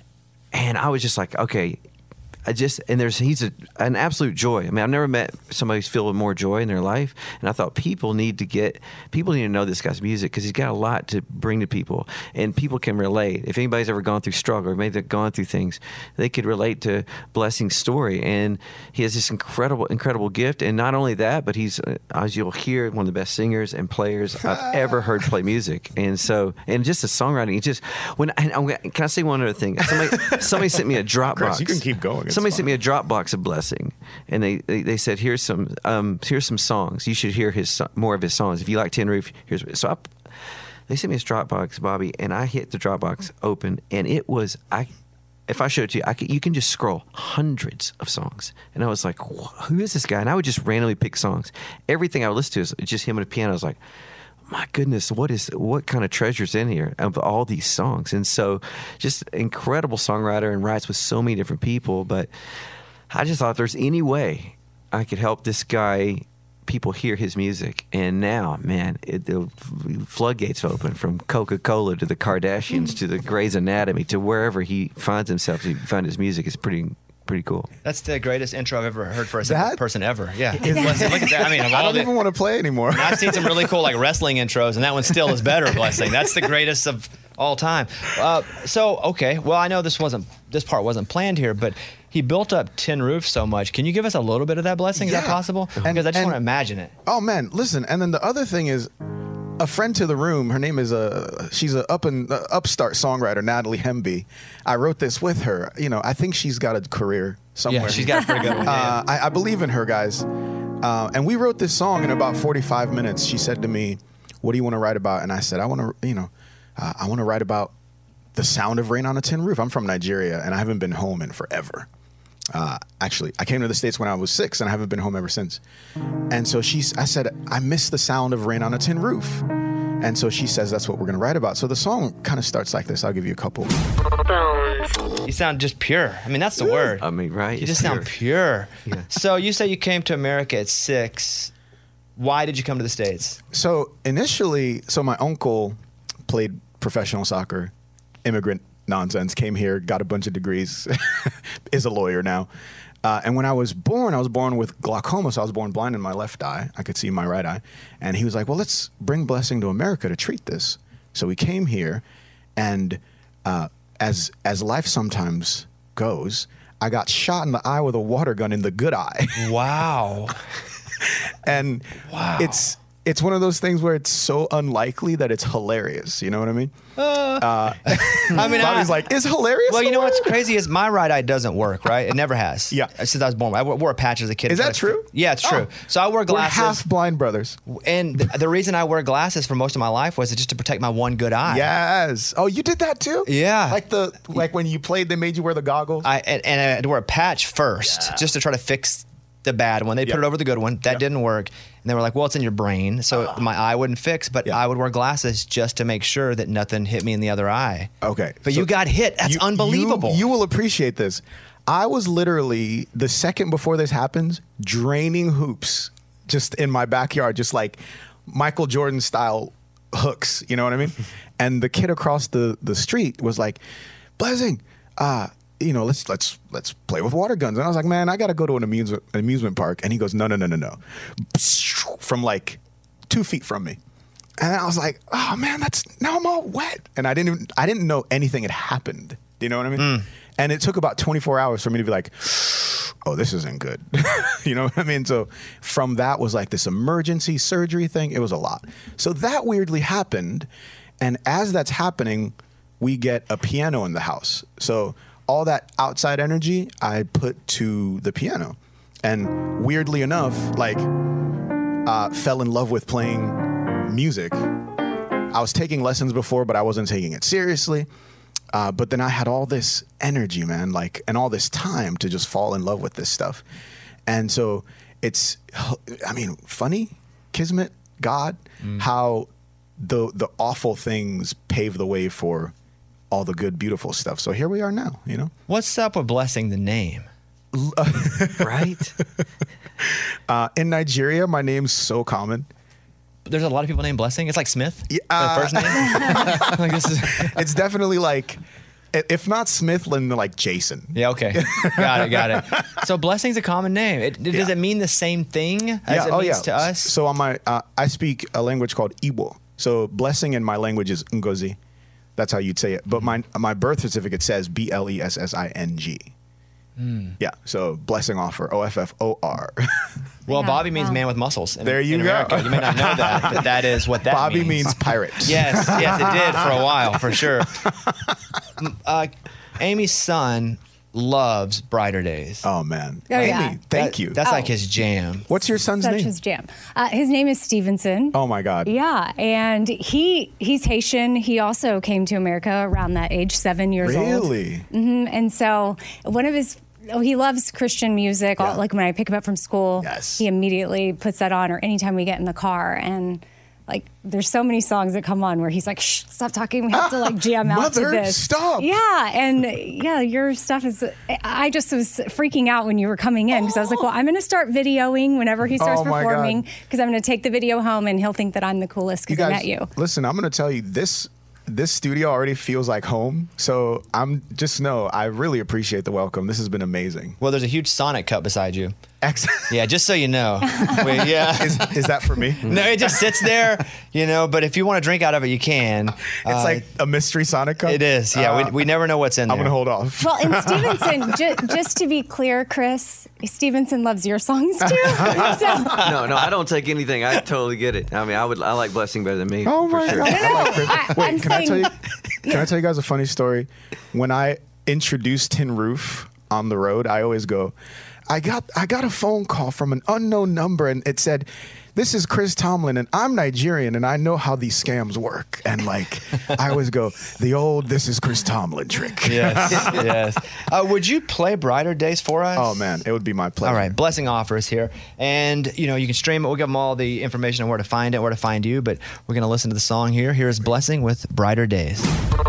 I was just like, okay, he's an absolute joy. I mean, I've never met somebody who's filled with more joy in their life. And I thought people need to know this guy's music, because he's got a lot to bring to people, and people can relate. If anybody's ever gone through struggle, or maybe they've gone through things, they could relate to Blessing's story. And he has this incredible gift. And not only that, but he's, as you'll hear, one of the best singers and players I've ever heard play music. And so, and just the songwriting, can I say one other thing? Somebody sent me a Dropbox. Chris, you can keep going. Somebody sent me a Dropbox of Blessing, and they said, here's some songs. You should hear more of his songs. If you like Tin Roof, they sent me this Dropbox, Bobby, and I hit the Dropbox open, and it was, if I showed it to you, you can just scroll hundreds of songs. And I was like, who is this guy? And I would just randomly pick songs. Everything I would listen to is just him on a piano. I was like, my goodness, what kind of treasure's in here of all these songs? And so, just incredible songwriter, and writes with so many different people. But I just thought, if there's any way I could help this guy, people hear his music. And now, man, the floodgates open, from Coca-Cola to the Kardashians to the Grey's Anatomy to wherever he finds himself to find his music is pretty cool. That's the greatest intro I've ever heard for a single person ever. Yeah. Look at that. I mean, I don't even want to play anymore. I've seen some really cool wrestling intros, and that one still is better, Blessing. That's the greatest of all time. Okay. Well, I know this part wasn't planned here, but he built up Tin Roof so much. Can you give us a little bit of that, Blessing? Is that possible? Because I just want to imagine it. Oh, man. Listen, and then the other thing is, a friend to the room, her name is she's a upstart songwriter, Natalie Hemby. I wrote this with her. You know, I think she's got a career somewhere. Yeah, she's got a pretty good one. Yeah. I believe in her, guys. And we wrote this song in about 45 minutes. She said to me, "What do you want to write about?" And I said, "I want to write about the sound of rain on a tin roof." I'm from Nigeria, and I haven't been home in forever. Actually, I came to the States when I was 6, and I haven't been home ever since. And so I said, "I miss the sound of rain on a tin roof." And so she says, "That's what we're going to write about." So the song kind of starts like this. I'll give you a couple. You sound just pure. I mean, that's the word. I mean, right? You just sound pure. Yeah. So you say you came to America at 6. Why did you come to the States? So initially, my uncle played professional soccer, immigrant nonsense, came here, got a bunch of degrees, is a lawyer now. And when I was born with glaucoma, so I was born blind in my left eye. I could see in my right eye. And he was like, "Well, let's bring Blessing to America to treat this." So we came here, and as life sometimes goes, I got shot in the eye with a water gun in the good eye. Wow. And it's one of those things where it's so unlikely that it's hilarious. You know what I mean? I mean, Bobby's like, "Is hilarious?" Well, you know what's crazy is my right eye doesn't work, right? It never has. Yeah. Since I was born. I wore a patch as a kid. Is that true? Yeah, it's true. So I wore glasses. We're half blind brothers. And the reason I wear glasses for most of my life was just to protect my one good eye. Yes. Oh, you did that too? Yeah. Like when you played, they made you wear the goggles? And I had to wear a patch first just to try to fix the bad one. They put it over the good one. That didn't work. And they were like, "Well, it's in your brain." So my eye wouldn't fix, but I would wear glasses just to make sure that nothing hit me in the other eye. Okay. But you got hit. That's unbelievable. You will appreciate this. I was literally, the second before this happens, draining hoops just in my backyard, just like Michael Jordan style hooks. You know what I mean? And the kid across the street was like, "Blessing, let's play with water guns." And I was like, "Man, I got to go to an amusement park." And he goes, No. From like 2 feet from me. And I was like, "Oh man, now I'm all wet." And I didn't know anything had happened. Do you know what I mean? And it took about 24 hours for me to be like, "Oh, this isn't good." You know what I mean? So from that was like this emergency surgery thing. It was a lot. So that weirdly happened. And as that's happening, we get a piano in the house. So all that outside energy I put to the piano. And weirdly enough, fell in love with playing music. I was taking lessons before, but I wasn't taking it seriously. But then I had all this energy, man, and all this time to just fall in love with this stuff. And so it's, funny, kismet, God, how the awful things pave the way for all the good, beautiful stuff. So here we are now, you know? What's up with Blessing, the name? Right? In Nigeria, my name's so common. There's a lot of people named Blessing. It's like Smith, the first name. It's definitely like, if not Smith, then like Jason. Yeah, okay. Got it. So Blessing's a common name. Does it mean the same thing as it means to us? So on my, I speak a language called Igbo. So Blessing in my language is Ngozi. That's how you'd say it. But my birth certificate says Blessing. Yeah, so blessing offer, OFFOR. Well, Bobby means man with muscles. There you go. America. You may not know that, but that is what that Bobby means. means pirate. Yes, it did for a while, for sure. Amy's son loves Brighter Days. Oh, man. Oh, Amy, yeah. thank you. That's like his jam. What's your son's Such name? his jam. His name is Stevenson. Oh, my God. Yeah, and he's Haitian. He also came to America around that age, 7 years old. Really? Mm-hmm. And so one of his... he loves Christian music. Yeah. Like when I pick him up from school, he immediately puts that on, or anytime we get in the car. And like, there's so many songs that come on where he's like, "Shh, stop talking. We have to like jam out to Mother, this." stop. Yeah, and your stuff is. I just was freaking out when you were coming in because I was like, "Well, I'm going to start videoing whenever he starts performing because I'm going to take the video home and he'll think that I'm the coolest because I met you." Listen, I'm going to tell you this studio already feels like home. So I really appreciate the welcome. This has been amazing. Well, there's a huge Sonic cup beside you. Yeah, just so you know. Yeah. Is that for me? No, it just sits there, but if you want to drink out of it, you can. It's like a mystery Sonic cup? It is, yeah. We never know what's in there. I'm going to hold off. Well, and Stevenson, just to be clear, Chris, Stevenson loves your songs too. So. No, I don't take anything. I totally get it. I mean, I like Blessing better than me. Oh my for sure. God. Wait, can I tell you guys a funny story? When I introduced Tin Roof on the road, I always go, I got a phone call from an unknown number, and it said, "This is Chris Tomlin, and I'm Nigerian, and I know how these scams work." And I always go, the old "this is Chris Tomlin" trick. Yes. Would you play Brighter Days for us? Oh man, it would be my pleasure. All right, Blessing offers here, and you can stream it. We'll give them all the information on where to find it, where to find you. But we're gonna listen to the song here. Here's Blessing with Brighter Days.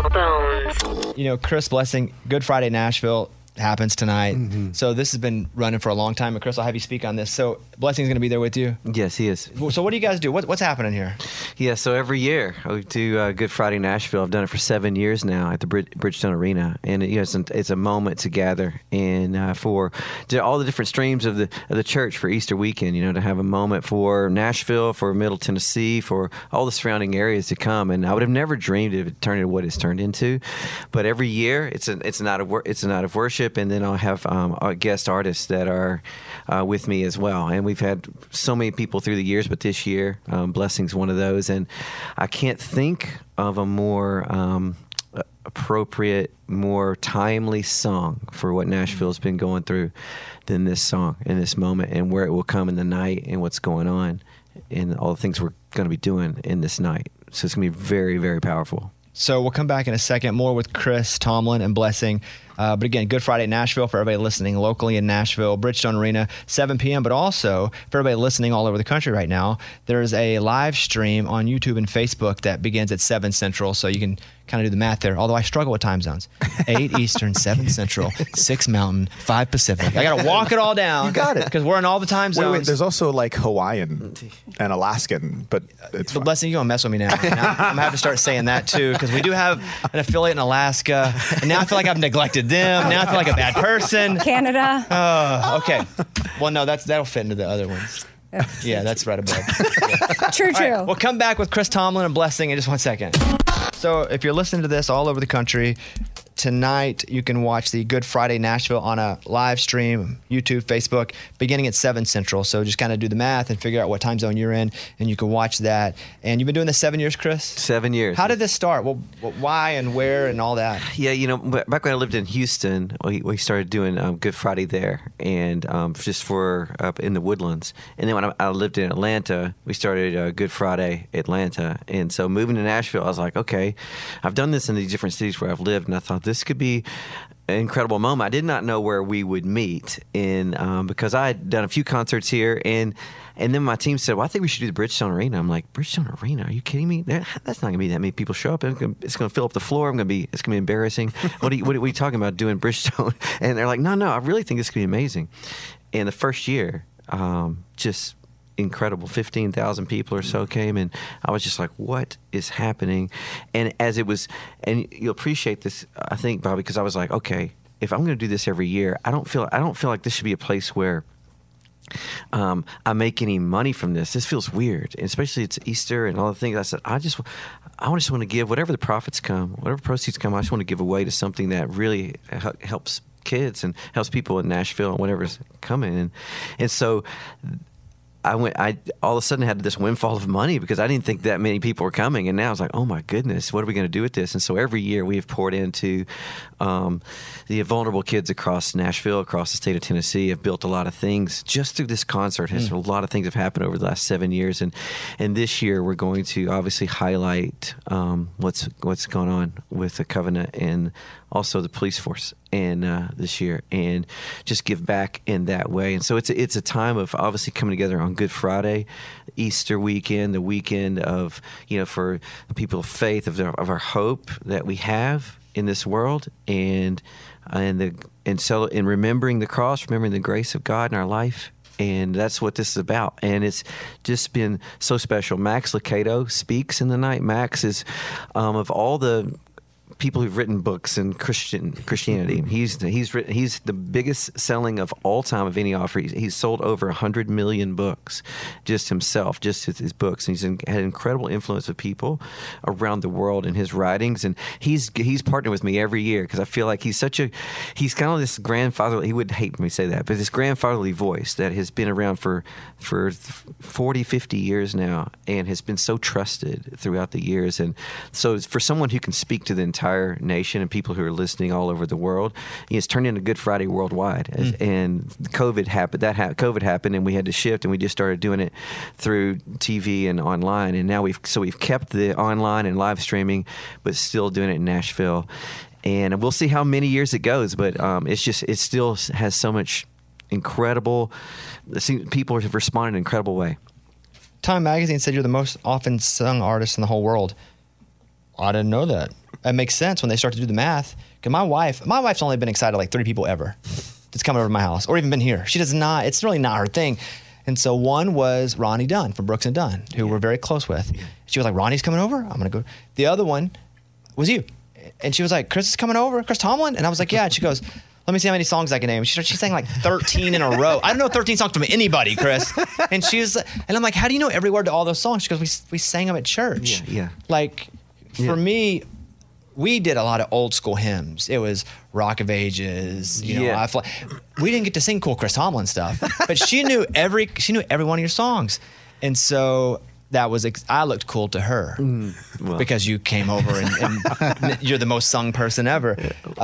Chris, Blessing, Good Friday Nashville happens tonight. Mm-hmm. So this has been running for a long time. And Chris, I'll have you speak on this. So Blessing's going to be there with you? Yes, he is. So what do you guys do? What's happening here? Yeah, so every year we do Good Friday Nashville. I've done it for 7 years now at the Bridgestone Arena. And it's a moment to gather and for all the different streams of the church for Easter weekend, to have a moment for Nashville, for Middle Tennessee, for all the surrounding areas to come. And I would have never dreamed it would turn into what it's turned into. But every year it's a night of worship. And then I'll have guest artists that are with me as well. And we've had so many people through the years, but this year, Blessing's one of those. And I can't think of a more appropriate, more timely song for what Nashville's been going through than this song in this moment, and where it will come in the night and what's going on and all the things we're going to be doing in this night. So it's going to be very, very powerful. So we'll come back in a second, more with Chris Tomlin and Blessing. But again, Good Friday Nashville for everybody listening locally in Nashville, Bridgestone Arena, 7 p.m. But also for everybody listening all over the country right now, there's a live stream on YouTube and Facebook that begins at 7 Central. So you can kind of do the math there. Although I struggle with time zones. 8 Eastern, 7 Central, 6 Mountain, 5 Pacific. I got to walk it all down. You got it. Because we're in all the time zones. Wait, there's also Hawaiian and Alaskan, but it's fine. Blessing, you're going to mess with me now. I'm going to have to start saying that too, because we do have an affiliate in Alaska. And now I feel like I've neglected them. Now I feel like a bad person. Canada. Oh, okay. Well, no, that'll fit into the other ones. Yeah, that's right above. Yeah. True. Right, we'll come back with Chris Tomlin and Blessing in just 1 second. So if you're listening to this all over the country, tonight you can watch the Good Friday Nashville on a live stream, YouTube, Facebook, beginning at 7 Central. So just kind of do the math and figure out what time zone you're in, and you can watch that. And you've been doing this 7 years, Chris? 7 years. How did this start? Well, why and where and all that? Yeah, back when I lived in Houston, we started doing Good Friday there, and just for up in the Woodlands. And then when I lived in Atlanta, we started Good Friday Atlanta. And so moving to Nashville, I was like, okay, I've done this in these different cities where I've lived, and I thought this could be an incredible moment. I did not know where we would meet because I had done a few concerts here, and then my team said, well, I think we should do the Bridgestone Arena. I'm like, Bridgestone Arena? Are you kidding me? That's not going to be that many people show up. It's going to fill up the floor. It's going to be embarrassing. What are you talking about doing Bridgestone? And they're like, no, I really think this could be amazing. And the first year, just incredible. 15,000 people or so came, and I was just like, what is happening? And as it was, and you'll appreciate this, I think, Bobby, because I was like, okay, if I'm going to do this every year, I don't feel like this should be a place where I make any money from this. This feels weird, and especially it's Easter and all the things. I said, I just want to give whatever the profits come, whatever proceeds come, I just want to give away to something that really helps kids and helps people in Nashville and whatever's coming. And so I all of a sudden had this windfall of money because I didn't think that many people were coming. And now I was like, oh my goodness, what are we going to do with this? And so every year we have poured into the vulnerable kids across Nashville, across the state of Tennessee, have built a lot of things just through this concert. A lot of things have happened over the last 7 years. And this year we're going to obviously highlight what's going on with the Covenant and also the police force and this year, and just give back in that way. And so it's a time of obviously coming together on Good Friday, Easter weekend, the weekend of, for people of faith, of our hope that we have in this world, and remembering the cross, remembering the grace of God in our life. And that's what this is about. And it's just been so special. Max Lucado speaks in the night. Max is, of all the people who've written books in Christianity. He's the biggest selling of all time of any author. He's sold over 100 million books, just himself, just his books. And he's had incredible influence of people around the world in his writings. And he's partnered with me every year because I feel like he's kind of this grandfatherly. He would hate me to say that, but this grandfatherly voice that has been around for 40, 50 years now, and has been so trusted throughout the years. And so for someone who can speak to the entire nation and people who are listening all over the world, it's turned into Good Friday worldwide. And COVID happened. COVID happened, and we had to shift, and we just started doing it through TV and online. And now we've kept the online and live streaming, but still doing it in Nashville. And we'll see how many years it goes, but it still has so much incredible. People have responded in an incredible way. Time Magazine said you're the most often sung artist in the whole world. I didn't know that. It makes sense when they start to do the math. Because my wife's only been excited like 3 people ever that's come over to my house or even been here. She does not. It's really not her thing. And so one was Ronnie Dunn from Brooks and Dunn, who we're very close with. She was like, Ronnie's coming over? I'm going to go. The other one was you. And she was like, Chris is coming over? Chris Tomlin? And I was like, yeah. And she goes, let me see how many songs I can name. She sang like 13 in a row. I don't know 13 songs from anybody, Chris. And I'm like, how do you know every word to all those songs? She goes, we sang them at church. Yeah. Like, for me, we did a lot of old school hymns. It was Rock of Ages. You know, we didn't get to sing cool Chris Tomlin stuff, but she knew every one of your songs. And so I looked cool to her because you came over and you're the most sung person ever.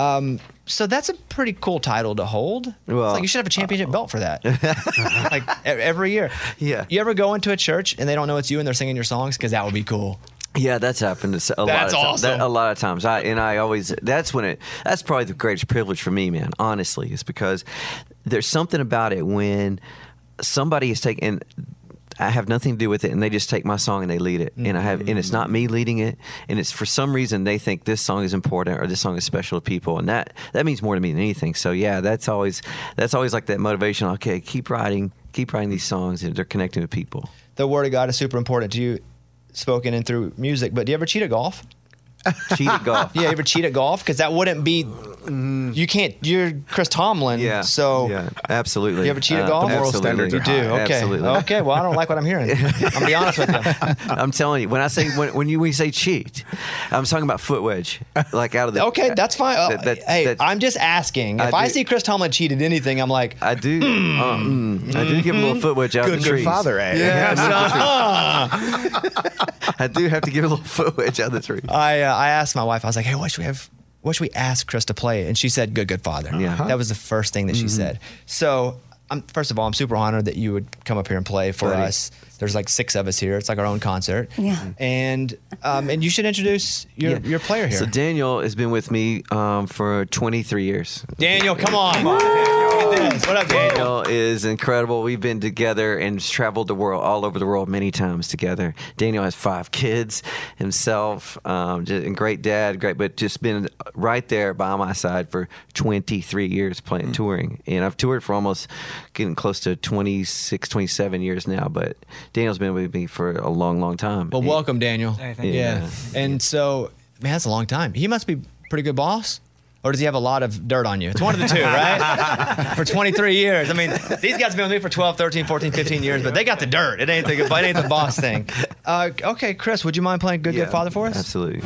So that's a pretty cool title to hold. Well, it's like you should have a championship belt for that. Like every year. Yeah. You ever go into a church and they don't know it's you and they're singing your songs? Because that would be cool. Yeah, that's happened a lot of times. That's probably the greatest privilege for me, man, honestly, is because there's something about it when somebody is taking, I have nothing to do with it, and they just take my song and they lead it, and it's not me leading it, and it's for some reason they think this song is important or this song is special to people, and that means more to me than anything. So yeah, that's always like that motivation. Okay, keep writing these songs, and they're connecting with people. The Word of God is super important to you, spoken and through music. But do you ever cheat at golf? Cheat at golf? Yeah, you ever cheat at golf? Because that wouldn't be. You can't. You're Chris Tomlin. Yeah. So. Yeah. Absolutely. You ever cheat at golf? The moral standards you are do. high. Okay. Absolutely. Okay. Well, I don't like what I'm hearing. I'm gonna be honest with you. I'm telling you, when you say cheat, I'm talking about foot wedge, like out of the. Okay, that's fine. I'm just asking. If I see Chris Tomlin cheat at anything, I'm like, I do. I do give him a little foot wedge out of the trees. Good father, eh? Yeah. I do have to give a little foot wedge out of the tree. I asked my wife. I was like, hey, what should we ask Chris to play? And she said, good father. Yeah. That was the first thing that she said. So, first of all, I'm super honored that you would come up here and play for us. There's like 6 of us here. It's like our own concert. Yeah. And you should introduce your player here. So Daniel has been with me for 23 years. Daniel, come on. Look at this. What up, Daniel is incredible. We've been together and traveled the world, all over the world many times together. Daniel has 5 kids himself, and great dad, but just been right there by my side for 23 years touring. And I've toured for almost getting close to 26, 27 years now, but Daniel's been with me for a long, long time. Well, welcome, Daniel. Hey, thank you. Yeah. And so, man, that's a long time. He must be a pretty good boss. Or does he have a lot of dirt on you? It's one of the two, right? For 23 years. I mean, these guys have been with me for 12, 13, 14, 15 years, but they got the dirt. It ain't the boss thing. Okay, Chris, would you mind playing Good Father for us? Absolutely.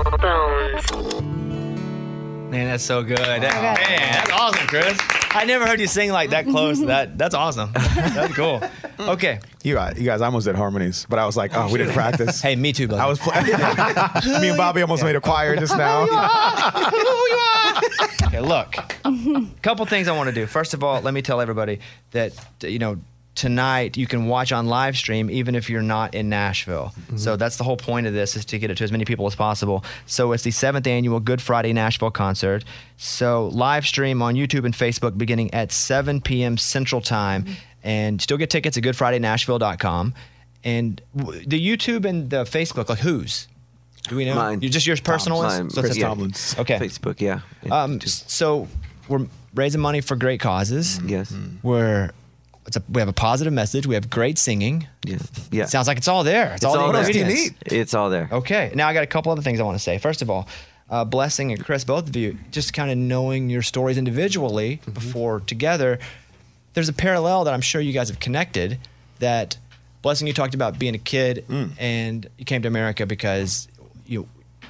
Man, that's so good. Man, that's awesome, Chris. I never heard you sing like that close. That's awesome. That's cool. Okay. You guys, I almost did harmonies, but I was like, we didn't practice. Hey, me too, buddy. I was me and Bobby almost made a choir just now. Who you are? Okay, look. A couple things I want to do. First of all, let me tell everybody that, tonight you can watch on live stream even if you're not in Nashville. Mm-hmm. So that's the whole point of this, is to get it to as many people as possible. So it's the 7th annual Good Friday Nashville concert. So live stream on YouTube and Facebook beginning at 7 p.m. Central Time. Mm-hmm. And still get tickets at goodfridaynashville.com. And the YouTube and the Facebook, like whose? Do we know? Mine. You're just yours personal ones? So Chris Tomlin's. Okay. Facebook, yeah. So we're raising money for great causes. Yes. We have a positive message. We have great singing. Yeah. Sounds like it's all there. It's all what the else do you ingredients. need? It's all there. Okay. Now I got a couple other things I want to say. First of all, Blessing and Chris, both of you, just kind of knowing your stories individually before together, there's a parallel that I'm sure you guys have connected. That Blessing, you talked about being a kid and you came to America because you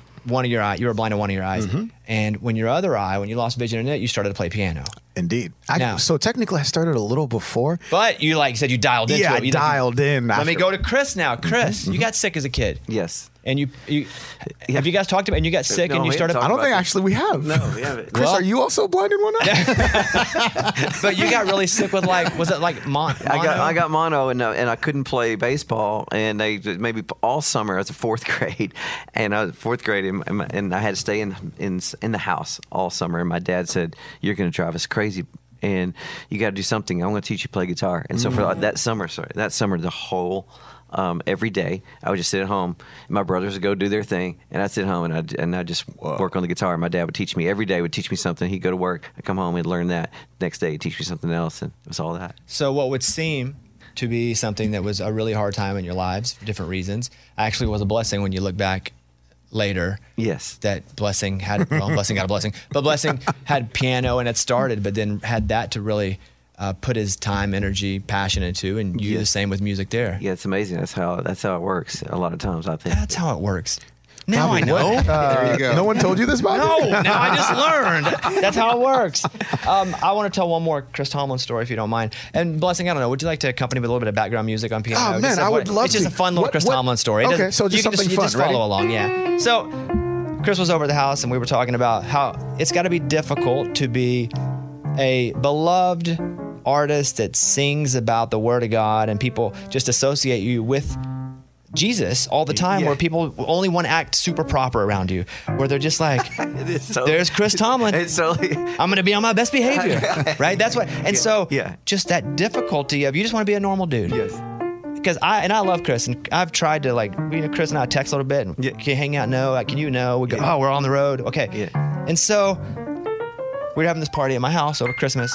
were blind in one of your eyes, and when you lost vision in it, you started to play piano. Indeed. Now- So technically, I started a little before. But you said you dialed into Yeah, it. I dialed in. Let me after. go to Chris now. Chris, you got sick as a kid. Yes. And you have you guys talked about? And you got sick No, and you we started. I don't think actually we have. No, we haven't. Chris, Well- are you also blind in one eye? But you got really sick with was it like mono? I got mono and I couldn't play baseball, and they maybe all summer. I was in fourth grade, and I was fourth grade, and I had to stay in the house all summer. And my dad said, "You're going to drive us crazy, and you got to do something. I'm going to teach you to play guitar." And so for that summer, the whole. Every day, I would just sit at home. And my brothers would go do their thing, and I'd sit home and I'd just work on the guitar. My dad would teach me every day. Would teach me something. He'd go to work. I'd come home and learn that. Next day, he'd teach me something else, and it was all that. So what would seem to be something that was a really hard time in your lives for different reasons actually was a blessing when you look back later. Yes. That Blessing had, Blessing got a blessing, but Blessing had piano and it started, but then had that to really put his time, energy, passion into, and you the same with music there. Yeah, it's amazing. That's how it works. A lot of times, I think. That's how it works. Now I know. There you go. No one told you this, Bobby? No, now I just learned. That's how it works. I want to tell one more Chris Tomlin story, if you don't mind. And Blessing, I don't know, would you like to accompany with a little bit of background music on piano? Oh, man, I would love It's just to. a fun little Chris Tomlin story. Okay, so just something fun, just follow ready? along, yeah. So Chris was over at the house, and we were talking about how it's got to be difficult to be a beloved artist that sings about the Word of God, and people just associate you with Jesus all the time, where people only want to act super proper around you, where they're just like, there's Chris Tomlin. I'm going to be on my best behavior, right? That's what. And so just that difficulty of you just want to be a normal dude. Yes. Because I love Chris, and I've tried to Chris and I text a little bit, and can you hang out? No. Can you? No. We go, oh, we're on the road. Okay. Yeah. And so we were having this party at my house over Christmas,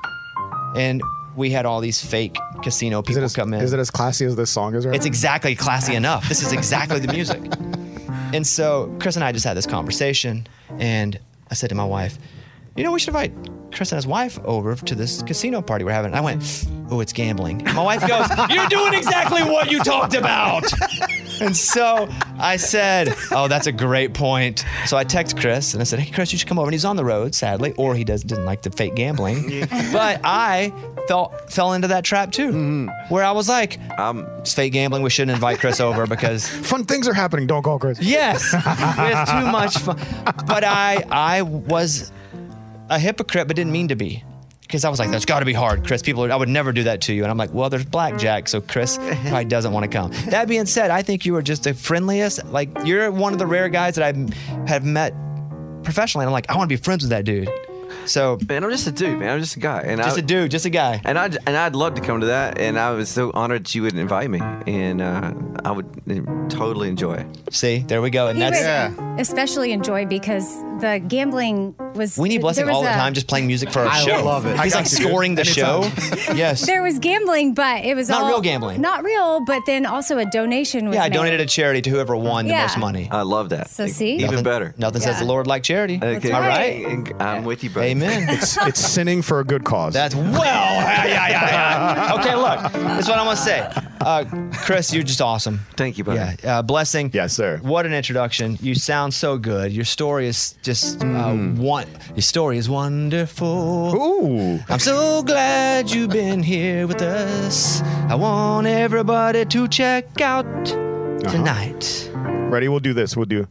and we had all these fake casino people come in. Is it as classy as this song is right It's now? exactly classy enough. This is exactly the music. And so Chris and I just had this conversation, and I said to my wife, you know, we should invite Chris and his wife over to this casino party we're having. And I went, oh, it's gambling. And my wife goes, you're doing exactly what you talked about. And so I said, oh, that's a great point. So I texted Chris and I said, hey, Chris, you should come over. And he's on the road, sadly, or he doesn't like the fake gambling. But I fell into that trap too, where I was like, it's fake gambling. We shouldn't invite Chris over because fun things are happening. Don't call Chris. Yes, it's too much fun. But I was a hypocrite, but didn't mean to be. Because I was like, that's got to be hard, Chris. I would never do that to you. And I'm like, well, there's blackjack, so Chris probably doesn't want to come. That being said, I think you are just the friendliest. Like, you're one of the rare guys that I have met professionally. And I'm like, I want to be friends with that dude. So, man, I'm just a dude, man. I'm just a guy. And just a dude, just a guy. And I'd love to come to that. And I was so honored that you would invite me. And I would totally enjoy it. See, there we go. And He that's would especially enjoy because the gambling was. we need Blessing there was all the a- time, just playing music for our I show. love it. He's I like got you, dude. scoring the show. Anytime. Yes. There was gambling, but it was Not all real gambling. Not real, but then also a donation was Yeah, I made. donated a charity to whoever won the Yeah. most money. I love that. So see? Even Nothing- better. Nothing says Yeah. the Lord like charity. Okay. All right. I'm with you, brother. Amen. It's sinning for a good cause. That's yeah. Okay, look, that's what I'm gonna say. Chris, you're just awesome. Thank you, buddy. Yeah, Blessing. Yes, sir. What an introduction. You sound so good. Your story is just Your story is wonderful. Ooh. I'm so glad you've been here with us. I want everybody to check out tonight. Ready? We'll do this. We'll do.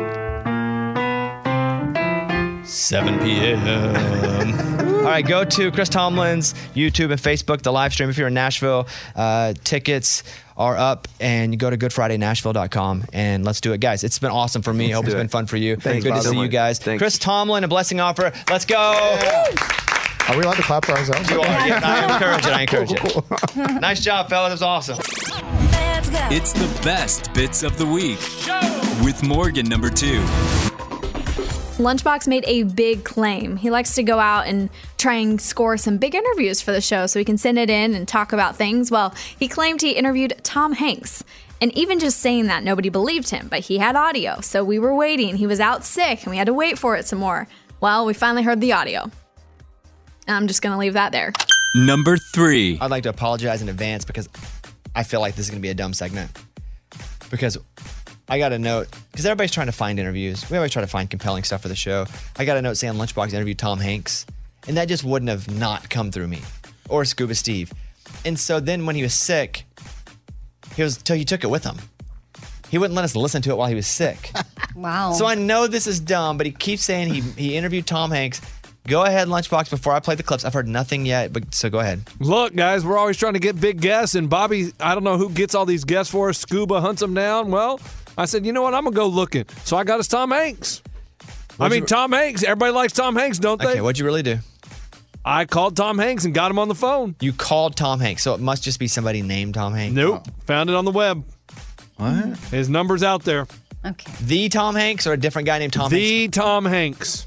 7 p.m. All right, go to Chris Tomlin's YouTube and Facebook, the live stream if you're in Nashville. Tickets are up, and you go to goodfridaynashville.com, and let's do it, guys. It's been awesome for me. I hope it's been fun for you. Thanks, Good to Bobby. see you guys. Thanks. Chris Tomlin, a blessing offer. Let's go. Are we allowed to clap for ourselves? You are. Yeah, I encourage it. Nice job, fellas. It was awesome. It's the best bits of the week with Morgan number 2. Lunchbox made a big claim. He likes to go out and try and score some big interviews for the show so he can send it in and talk about things. Well, he claimed he interviewed Tom Hanks. And even just saying that, nobody believed him, but he had audio. So we were waiting. He was out sick and we had to wait for it some more. Well, we finally heard the audio. I'm just going to leave that there. Number 3. I'd like to apologize in advance because I feel like this is going to be a dumb segment. Because I got a note, because everybody's trying to find interviews. We always try to find compelling stuff for the show. I got a note saying Lunchbox interviewed Tom Hanks, and that just wouldn't have not come through me. Or Scuba Steve. And so then when he was sick, he took it with him. He wouldn't let us listen to it while he was sick. Wow. So I know this is dumb, but he keeps saying he interviewed Tom Hanks. Go ahead, Lunchbox, before I play the clips. I've heard nothing yet, but so go ahead. Look, guys, we're always trying to get big guests, and Bobby, I don't know who gets all these guests for us. Scuba hunts them down. Well, I said, you know what? I'm going to go looking. So I got us Tom Hanks. Tom Hanks. Everybody likes Tom Hanks, don't they? Okay, what'd you really do? I called Tom Hanks and got him on the phone. You called Tom Hanks, so it must just be somebody named Tom Hanks. Nope. Found it on the web. What? His number's out there. Okay. The Tom Hanks or a different guy named Tom Hanks? The Tom Hanks.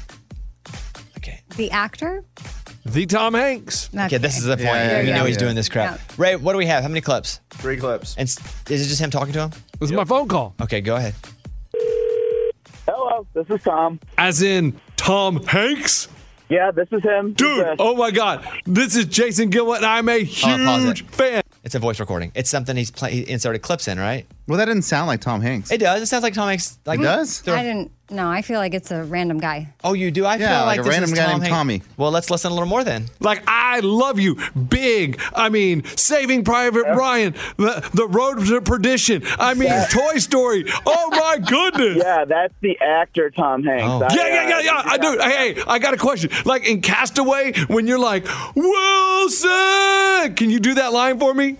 The actor? The Tom Hanks. Okay, this is the point. You know he's doing this crap. Ray, what do we have? How many clips? 3 clips. And is it just him talking to him? This is my phone call. Okay, go ahead. Hello, this is Tom. As in Tom Hanks? Yeah, this is him. Dude, oh my God. This is Jason Gilwett, and I'm a huge fan. It's a voice recording. It's something he inserted clips in, right? Well, that didn't sound like Tom Hanks. It does. It sounds like Tom Hanks. Like, It does? I didn't. No, I feel like it's a random guy. Oh, you do? I feel Yeah, like like a this random is guy Tom named Hanks. Tommy. Well, let's listen a little more then. Like, I love you. Big. I mean, Saving Private Ryan. The Road to Perdition. I mean, Toy Story. Oh, my goodness. Yeah, that's the actor Tom Hanks. Oh. Yeah. I do. Hey, I got a question. Like in Castaway, when you're like, Wilson, can you do that line for me?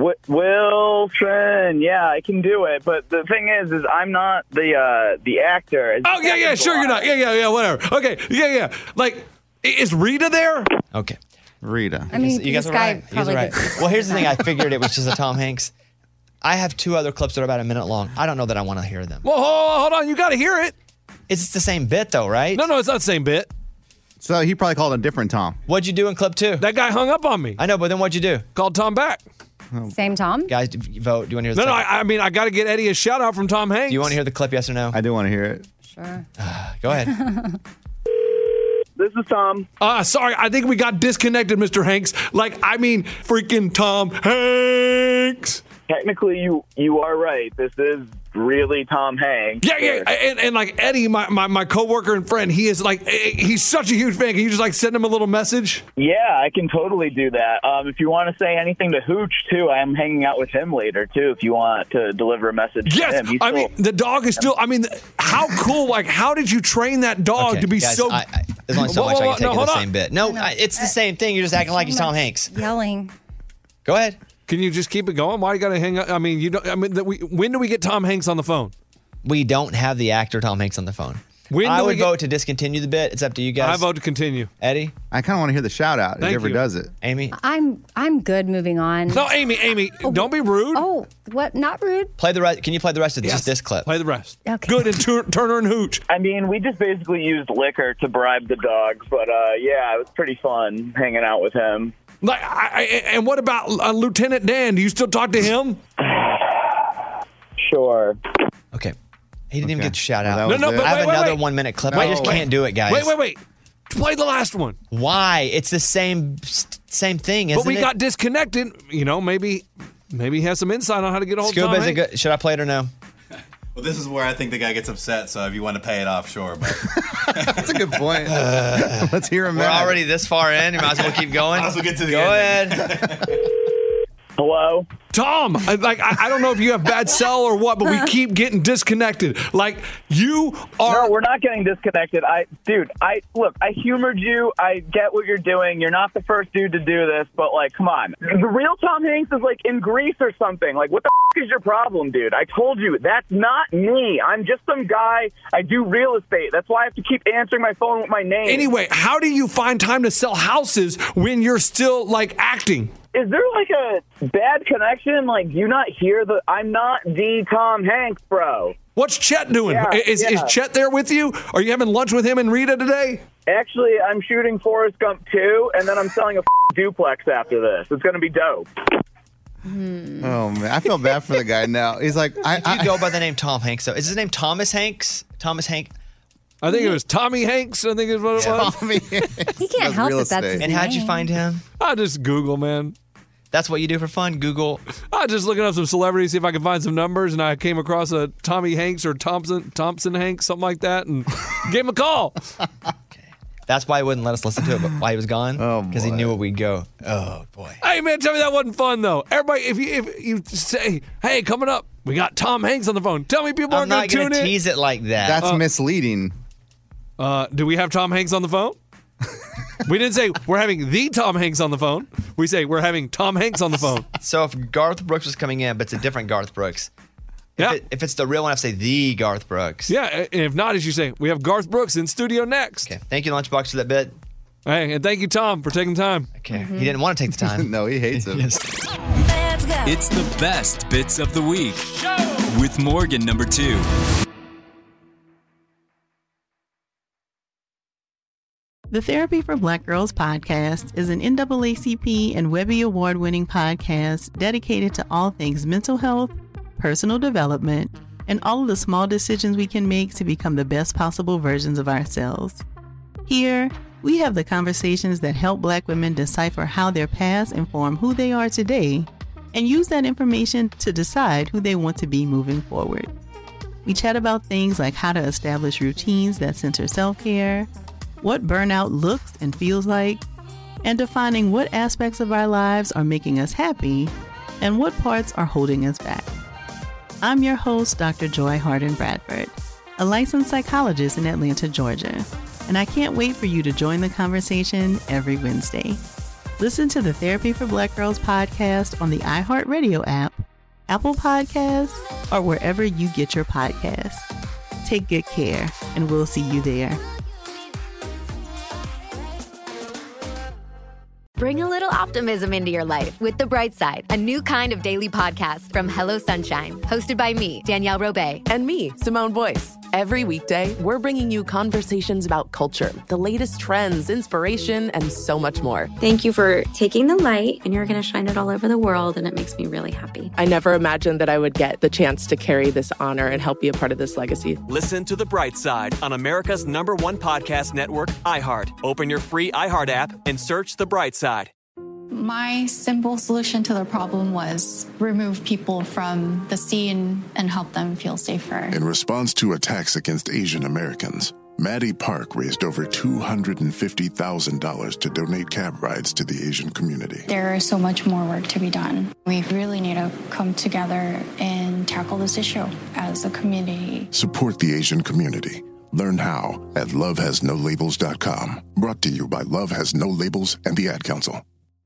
Wilson, yeah, I can do it. But the thing is I'm not the actor. Oh, yeah, sure you're not. Yeah, whatever. Okay, yeah. Like, is Rita there? Okay. Rita. I mean, You guys this are guy right. You guys probably are right. gets Well, here's the thing. I figured it was just a Tom Hanks. I have 2 other clips that are about a minute long. I don't know that I want to hear them. Well, hold on. You got to hear it. It's the same bit, though, right? No, it's not the same bit. So he probably called a different Tom. What'd you do in clip 2? That guy hung up on me. I know, but then what'd you do? Called Tom back. Same Tom? Guys, vote. Do you want to hear the No, second? I mean, I got to get Eddie a shout out from Tom Hanks. Do you want to hear the clip, yes or no? I do want to hear it. Sure. Go ahead. This is Tom. Sorry, I think we got disconnected, Mr. Hanks. Like, I mean, freaking Tom Hanks. Technically, you are right. This is really Tom Hanks. Yeah. And like Eddie, my coworker and friend, he is like, he's such a huge fan. Can you just like send him a little message? Yeah, I can totally do that. If you want to say anything to Hooch, too, I am hanging out with him later, too, if you want to deliver a message to him. I mean, the dog is still, I mean, how cool, like, how did you train that dog to be guys, so... there's only so much I can take in hold the on. same bit. No, it's the same thing. You're just acting like he's Tom Hanks. Yelling. Go ahead. Can you just keep it going? Why you got to hang up? I mean, you don't. I mean, when do we get Tom Hanks on the phone? We don't have the actor Tom Hanks on the phone. I would vote to discontinue the bit. It's up to you guys. I vote to continue. Eddie? I kind of want to hear the shout out if he ever does it. Amy? I'm good moving on. No, Amy, don't be rude. Oh, what? Not rude? Play the rest. Can you play the rest of just this clip? Play the rest. Okay. Good, and Turner and Hooch. I mean, we just basically used liquor to bribe the dogs, but yeah, it was pretty fun hanging out with him. Like, and what about Lieutenant Dan? Do you still talk to him? Sure. Okay. He didn't even get to shout out. No, but I have wait, another wait. 1 minute clip. No, I just can't do it, guys. Wait. Play the last one. Why? It's the same thing, isn't it? But we got disconnected. You know, maybe he has some insight on how to get a hold of Tom Scuba, Hanks. should I play it or no? Well, this is where I think the guy gets upset. So if you want to pay it off, sure. But That's a good point. Let's hear him We're out. already this far in. You might as well keep going. Might as well get to the Go ending. ahead. Hello? Tom, I don't know if you have bad cell or what, but we keep getting disconnected. Like, you are... No, we're not getting disconnected. Dude, I humored you. I get what you're doing. You're not the first dude to do this, but, like, come on. The real Tom Hanks is, like, in Greece or something. Like, what the is your problem, dude? I told you, that's not me. I'm just some guy. I do real estate. That's why I have to keep answering my phone with my name. Anyway, how do you find time to sell houses when you're still, like, acting? Is there like a bad connection? Like, do you not hear I'm not the Tom Hanks, bro. What's Chet doing? Yeah, is Chet there with you? Are you having lunch with him and Rita today? Actually, I'm shooting Forrest Gump 2, and then I'm selling a duplex after this. It's going to be dope. Oh man, I feel bad for the guy now. He's like, If you go by the name Tom Hanks, so is his name Thomas Hanks? Thomas Hank? I think it was Tommy Hanks. I think is what it was. Tommy He can't help it. That's his And how'd you name. find him? I just Google, man. That's what you do for fun, Google. I was just looking up some celebrities, see if I could find some numbers, and I came across a Tommy Hanks or Thompson Hanks, something like that, and gave him a call. That's why he wouldn't let us listen to it, but why he was gone? Because he knew where we'd go. Oh, boy. Hey, man, tell me that wasn't fun, though. Everybody, if you say, hey, coming up, we got Tom Hanks on the phone. Tell me people aren't going to tune in. I'm not going to tease it like that. That's misleading. Do we have Tom Hanks on the phone? We didn't say we're having the Tom Hanks on the phone. We say we're having Tom Hanks on the phone. So if Garth Brooks was coming in, but it's a different Garth Brooks. If it's the real one, I have to say the Garth Brooks. Yeah, and if not, as you say, we have Garth Brooks in studio next. Okay. Thank you, Lunchbox, for that bit. Hey, and thank you, Tom, for taking time. Okay. He didn't want to take the time. No, he hates it. It's the best bits of the week with Morgan number 2. The Therapy for Black Girls podcast is an NAACP and Webby Award-winning podcast dedicated to all things mental health, personal development, and all of the small decisions we can make to become the best possible versions of ourselves. Here, we have the conversations that help Black women decipher how their past inform who they are today and use that information to decide who they want to be moving forward. We chat about things like how to establish routines that center self-care, what burnout looks and feels like, and defining what aspects of our lives are making us happy and what parts are holding us back. I'm your host, Dr. Joy Harden Bradford, a licensed psychologist in Atlanta, Georgia, and I can't wait for you to join the conversation every Wednesday. Listen to the Therapy for Black Girls podcast on the iHeartRadio app, Apple Podcasts, or wherever you get your podcasts. Take good care, and we'll see you there. Bring a little optimism into your life with The Bright Side, a new kind of daily podcast from Hello Sunshine, hosted by me, Danielle Robay. And me, Simone Boyce. Every weekday, we're bringing you conversations about culture, the latest trends, inspiration, and so much more. Thank you for taking the light, and you're going to shine it all over the world, and it makes me really happy. I never imagined that I would get the chance to carry this honor and help be a part of this legacy. Listen to The Bright Side on America's #1 podcast network, iHeart. Open your free iHeart app and search The Bright Side. My simple solution to the problem was remove people from the scene and help them feel safer. In response to attacks against Asian Americans, Maddie Park raised over $250,000 to donate cab rides to the Asian community. There is so much more work to be done. We really need to come together and tackle this issue as a community. Support the Asian community. Learn how at lovehasnolabels.com. Brought to you by Love Has No Labels and the Ad Council.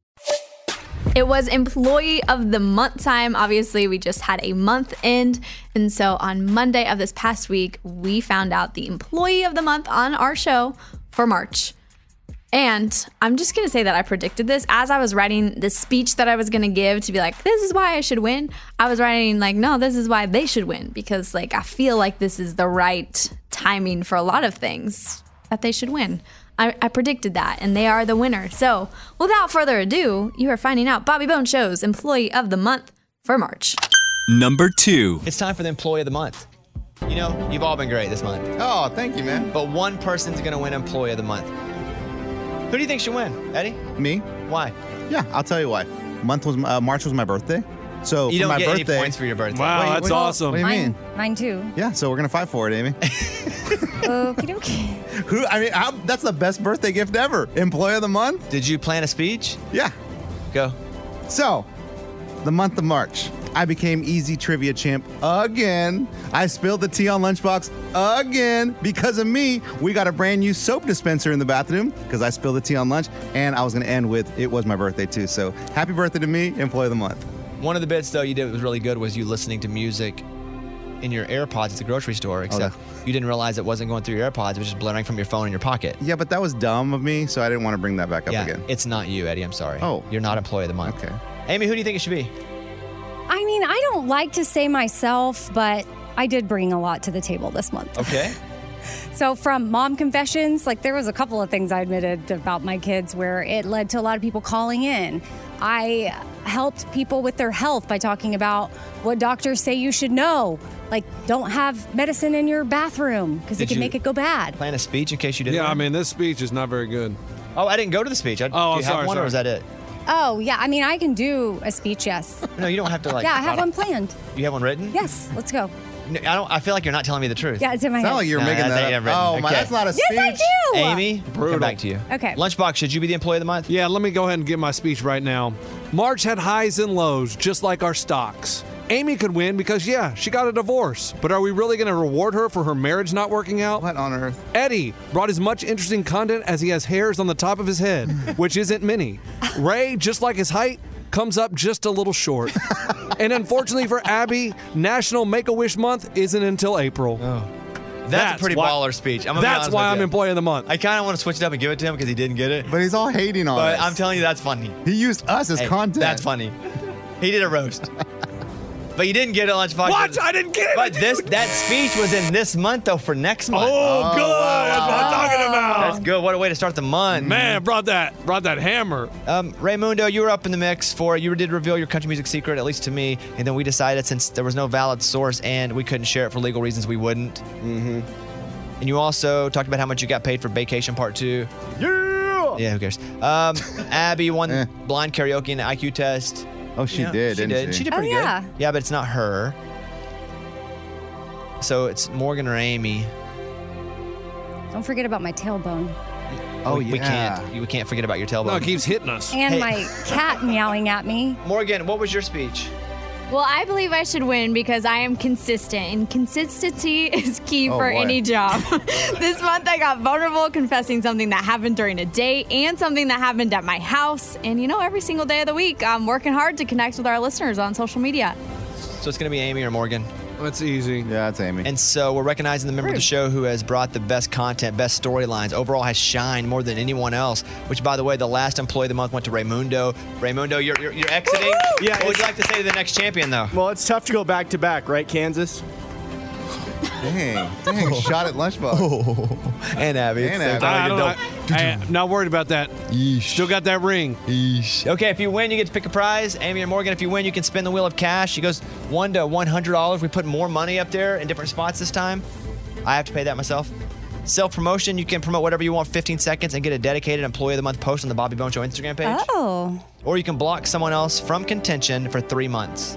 It was Employee of the Month time. Obviously, we just had a month end. And so on Monday of this past week, we found out the Employee of the Month on our show for March. And I'm just going to say that I predicted this. As I was writing the speech that I was going to give to be like, this is why I should win, I was writing like, no, this is why they should win. Because like I feel like this is the right timing for a lot of things that they should win. I predicted that, and they are the winner. So, without further ado, you are finding out Bobby Bones Show's Employee of the Month for March. Number 2. It's time for the Employee of the Month. You know, you've all been great this month. Oh, thank you, man. But one person's going to win Employee of the Month. Who do you think should win, Eddie? Me? Why? Yeah, I'll tell you why. March was my birthday. So you for don't my get birthday, any points for your birthday. Wow, that's awesome. What do you mean? Mine too. Yeah, so we're gonna fight for it, Amy. Okie dokie. That's the best birthday gift ever. Employee of the Month. Did you plan a speech? Yeah. Go. So, the month of March, I became Easy Trivia Champ again. I spilled the tea on Lunchbox again. Because of me, we got a brand new soap dispenser in the bathroom because I spilled the tea on lunch. And I was going to end with, it was my birthday too. So happy birthday to me, Employee of the Month. One of the bits, though, you did that was really good was you listening to music in your AirPods at the grocery store, except you didn't realize it wasn't going through your AirPods. It was just blaring from your phone in your pocket. Yeah, but that was dumb of me, so I didn't want to bring that back up again. It's not you, Eddie. I'm sorry. Oh. You're not Employee of the Month. Okay. Amy, who do you think it should be? I mean, I don't like to say myself, but I did bring a lot to the table this month. Okay. So from mom confessions, like there was a couple of things I admitted about my kids where it led to a lot of people calling in. I helped people with their health by talking about what doctors say you should know. Like, don't have medicine in your bathroom because it Did can you make it go bad. Plan a speech in case you didn't. Yeah, win? I mean, this speech is not very good. Oh, I didn't go to the speech. Do you have sorry, one, or sorry. is that it? Oh, yeah. I mean, I can do a speech, yes. No, you don't have to like. Yeah, I have one planned. You have one written? Yes, let's go. No, I feel like you're not telling me the truth. Yeah, it's in my head. Sound like you're making that up. Oh, my, that's not a speech. Yes, I do. Amy, come back to you. Okay. Lunchbox, should you be the employee of the month? Yeah, let me go ahead and get my speech right now. March had highs and lows, just like our stocks. Amy could win because, yeah, she got a divorce. But are we really going to reward her for her marriage not working out? What on earth? Eddie brought as much interesting content as he has hairs on the top of his head, which isn't many. Ray, just like his height, comes up just a little short. And unfortunately for Abby, National Make-A-Wish Month isn't until April. That's a pretty baller speech. I'm gonna be That's honest why with I'm you. employee of the month. I kind of want to switch it up and give it to him because he didn't get it. But he's all hating on But us. I'm telling you, that's funny. He used us as content. That's funny. He did a roast. But you didn't get it, Lunchbox. What? I didn't get it. But that speech was in this month, though, for next month. Oh, good. That's what I'm talking about. That's good. What a way to start the month. Man, brought that hammer. Raymundo, you were up in the mix for it. You did reveal your country music secret, at least to me. And then we decided, since there was no valid source and we couldn't share it for legal reasons, we wouldn't. Mm-hmm. And you also talked about how much you got paid for Vacation Part 2. Yeah! Yeah, who cares? Abby won blind karaoke in the IQ test. Oh, she did, didn't she? She did Oh, pretty yeah. good. Yeah, but it's not her. So it's Morgan or Amy. Don't forget about my tailbone. Oh, we can't forget about your tailbone. No, it keeps hitting us. And my cat meowing at me. Morgan, what was your speech? Well, I believe I should win because I am consistent, and consistency is key Oh, for boy. any job. This month, I got vulnerable confessing something that happened during a date and something that happened at my house. And every single day of the week, I'm working hard to connect with our listeners on social media. So it's going to be Amy or Morgan. That's easy. Yeah, it's Amy. And so we're recognizing the member of the show who has brought the best content, best storylines, overall has shined more than anyone else, which, by the way, the last employee of the month went to Raymundo. Raymundo, you're exiting. Yeah, What would you like to say to the next champion, though? Well, it's tough to go back to back, right, Kansas? Dang, shot at Lunchbox. And Abby. And It's Abby. I don't know. I'm not worried about that. Still got that ring. Okay, if you win, you get to pick a prize. Amy or Morgan, if you win, you can spin the wheel of cash. She goes $1 to $100. We put more money up there in different spots this time. I have to pay that myself. Self-promotion, you can promote whatever you want 15 seconds and get a dedicated Employee of the Month post on the Bobby Bone Show Instagram page. Oh. Or you can block someone else from contention for 3 months.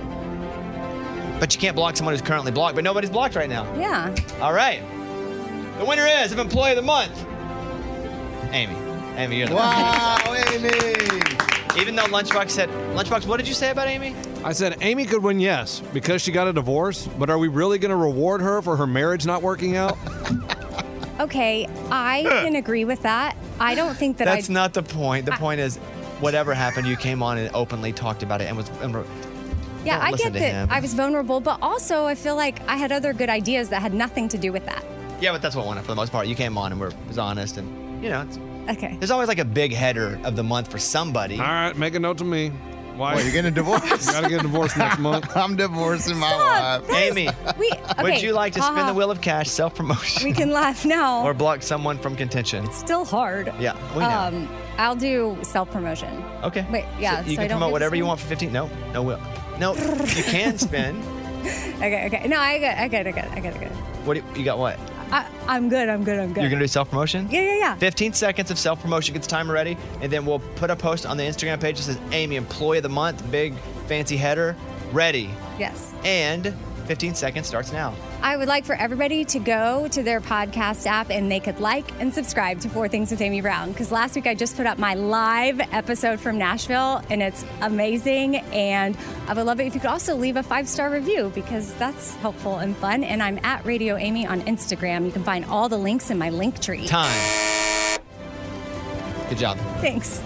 But you can't block someone who's currently blocked, but nobody's blocked right now. Yeah. All right. The winner is of Employee of the Month, Amy. Amy, you're the Wow, Amy. Even though Lunchbox, what did you say about Amy? I said Amy could win, yes, because she got a divorce. But are we really going to reward her for her marriage not working out? Okay, I can agree with that. I don't think that That's not the point. The point is, whatever happened, you came on and openly talked about it and was. Yeah, Don't I listen get to that him. I was vulnerable, but also I feel like I had other good ideas that had nothing to do with that. Yeah, but that's what won it for the most part. You came on and was honest, and it's, Okay. there's always like a big header of the month for somebody. All right, make a note to me. Why? What, you're getting a divorce? You got to get a divorce next month. I'm divorcing my wife. Amy, Okay, would you like to spin haha. the wheel of cash, self-promotion, We can laugh now. or block someone from contention? Still hard. Yeah, we know. I'll do self-promotion. Okay. Wait, yeah. So you I can don't promote get whatever to you spin? want for 15. No, will. No, you can spin. Okay. No, I got it. What you got? What? I'm good. You're gonna do self-promotion? Yeah. 15 seconds of self-promotion. Get the timer ready, and then we'll put a post on the Instagram page that says Amy, Employee of the Month, big fancy header, ready. Yes. And 15 seconds starts now. I would like for everybody to go to their podcast app and they could like and subscribe to 4 Things with Amy Brown. Because last week I just put up my live episode from Nashville and it's amazing. And I would love it if you could also leave a 5-star review because that's helpful and fun. And I'm at Radio Amy on Instagram. You can find all the links in my link tree. Time. Good job. Thanks.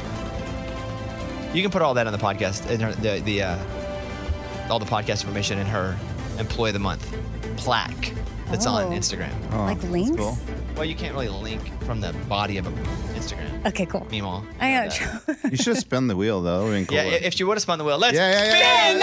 You can put all that on the podcast, in her, all the podcast information in her Employee of the Month plaque that's on Oh. Instagram. Like links? cool. Well, you can't really link from the body of Instagram. Okay, cool. Meemaw. I got You should spin the wheel, though. I mean, cool. Yeah, if she would have spun the wheel, let's Yeah. spin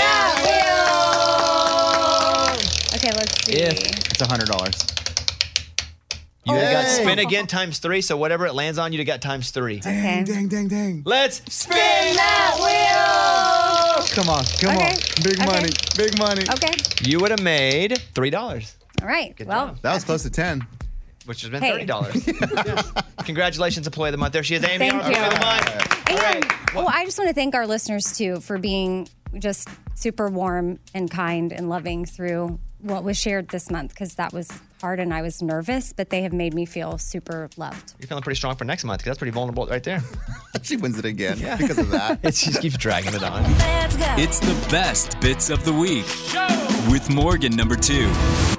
that wheel! Okay, let's see. It's $100. You got Yay. spin again times 3, so whatever it lands on, you'd have got times 3. Okay. Dang. Let's spin that wheel! Come on. Big money. Big money. Okay. You would have made $3. All right. Good well, job. That was close to 10. Which has been Hey. $30. Congratulations, Employee of the Month. There she is, Amy. Thank our Employee of the you. Month. All right. well, I just want to thank our listeners too for being just super warm and kind and loving through what was shared this month, because that was hard and I was nervous, but they have made me feel super loved. You're feeling pretty strong for next month because that's pretty vulnerable right there. She wins it again because of that. It just keeps dragging it on. It's the best bits of the week with Morgan number 2.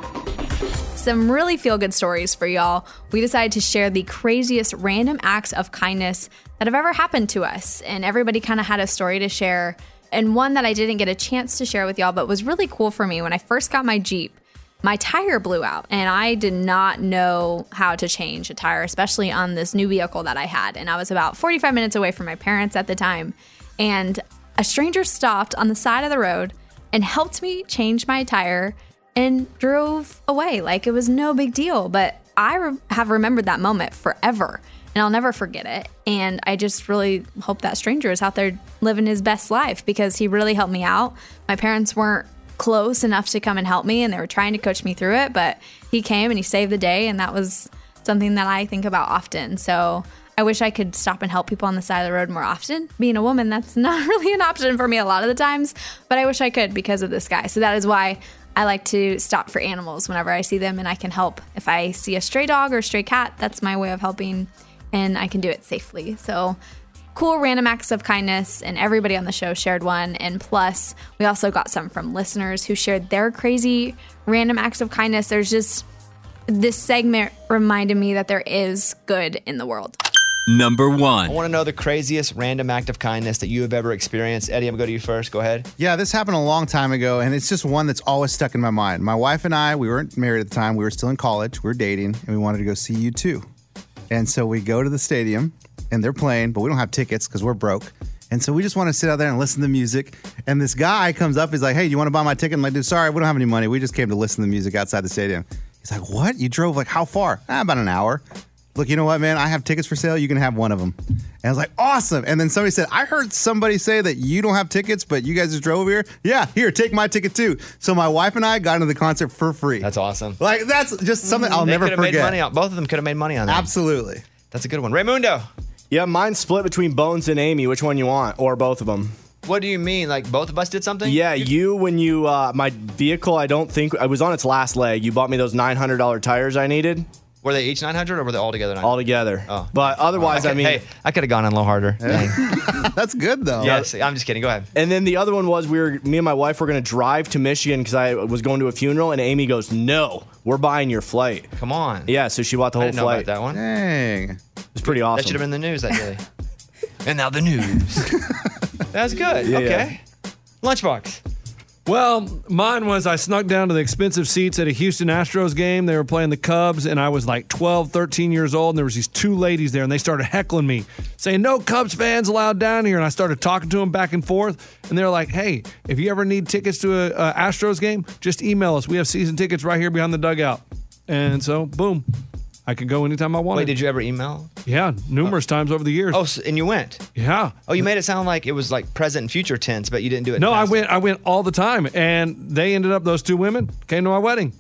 Some really feel-good stories for y'all. We decided to share the craziest random acts of kindness that have ever happened to us. And everybody kind of had a story to share. And one that I didn't get a chance to share with y'all, but was really cool for me. When I first got my Jeep, my tire blew out. And I did not know how to change a tire, especially on this new vehicle that I had. And I was about 45 minutes away from my parents at the time. And a stranger stopped on the side of the road and helped me change my tire and drove away like it was no big deal. But I have remembered that moment forever, and I'll never forget it. And I just really hope that stranger is out there living his best life, because he really helped me out. My parents weren't close enough to come and help me, and they were trying to coach me through it, but he came and he saved the day, and that was something that I think about often. So I wish I could stop and help people on the side of the road more often. Being a woman, that's not really an option for me a lot of the times, but I wish I could because of this guy. So that is why I like to stop for animals whenever I see them, and I can help. If I see a stray dog or a stray cat, that's my way of helping, and I can do it safely. So cool random acts of kindness, and everybody on the show shared one. And plus, we also got some from listeners who shared their crazy random acts of kindness. There's just, this segment reminded me that there is good in the world. Number 1. I want to know the craziest random act of kindness that you have ever experienced. Eddie, I'm going to go to you first. Go ahead. Yeah, this happened a long time ago, and it's just one that's always stuck in my mind. My wife and I, we weren't married at the time. We were still in college. We were dating, and we wanted to go see U2. And so we go to the stadium, and they're playing, but we don't have tickets because we're broke. And so we just want to sit out there and listen to music. And this guy comes up. He's like, hey, do you want to buy my ticket? I'm like, dude, sorry, we don't have any money. We just came to listen to music outside the stadium. He's like, what? You drove like how far? About an hour. Look, you know what, man? I have tickets for sale. You can have one of them. And I was like, awesome. And then somebody said, I heard somebody say that you don't have tickets, but you guys just drove here. Yeah, here, take my ticket too. So my wife and I got into the concert for free. That's awesome. Like, that's just something I'll never forget. Made money on, both of them could have made money on that. Absolutely. That's a good one. Raymundo. Yeah, mine's split between Bones and Amy. Which one you want? Or both of them? What do you mean? Like both of us did something? Yeah, when you, my vehicle, I don't think, I was on its last leg. You bought me those $900 tires I needed. Were they each $900 or were they all together $900? All together. Oh. But otherwise, I mean. Hey, I could have gone in a little harder. That's good, though. Yes, I'm just kidding. Go ahead. And then the other one was me and my wife were going to drive to Michigan because I was going to a funeral, and Amy goes, no, we're buying your flight. Come on. Yeah, so she bought the whole I didn't know flight. about that one. Dang. It was pretty awesome. That should have been the news that day. And now the news. That's good. Yeah, okay. Lunchbox. Well, mine was I snuck down to the expensive seats at a Houston Astros game. They were playing the Cubs, and I was like 12, 13 years old, and there was these two ladies there, and they started heckling me, saying, no Cubs fans allowed down here. And I started talking to them back and forth, and they're like, hey, if you ever need tickets to a Astros game, just email us. We have season tickets right here behind the dugout. And so, boom. I could go anytime I wanted. Wait, did you ever email? Yeah, numerous times over the years. Oh, and you went? Yeah. Oh, you made it sound like it was like present and future tense, but you didn't do it. No, I went all the time, and they ended up, those two women came to my wedding.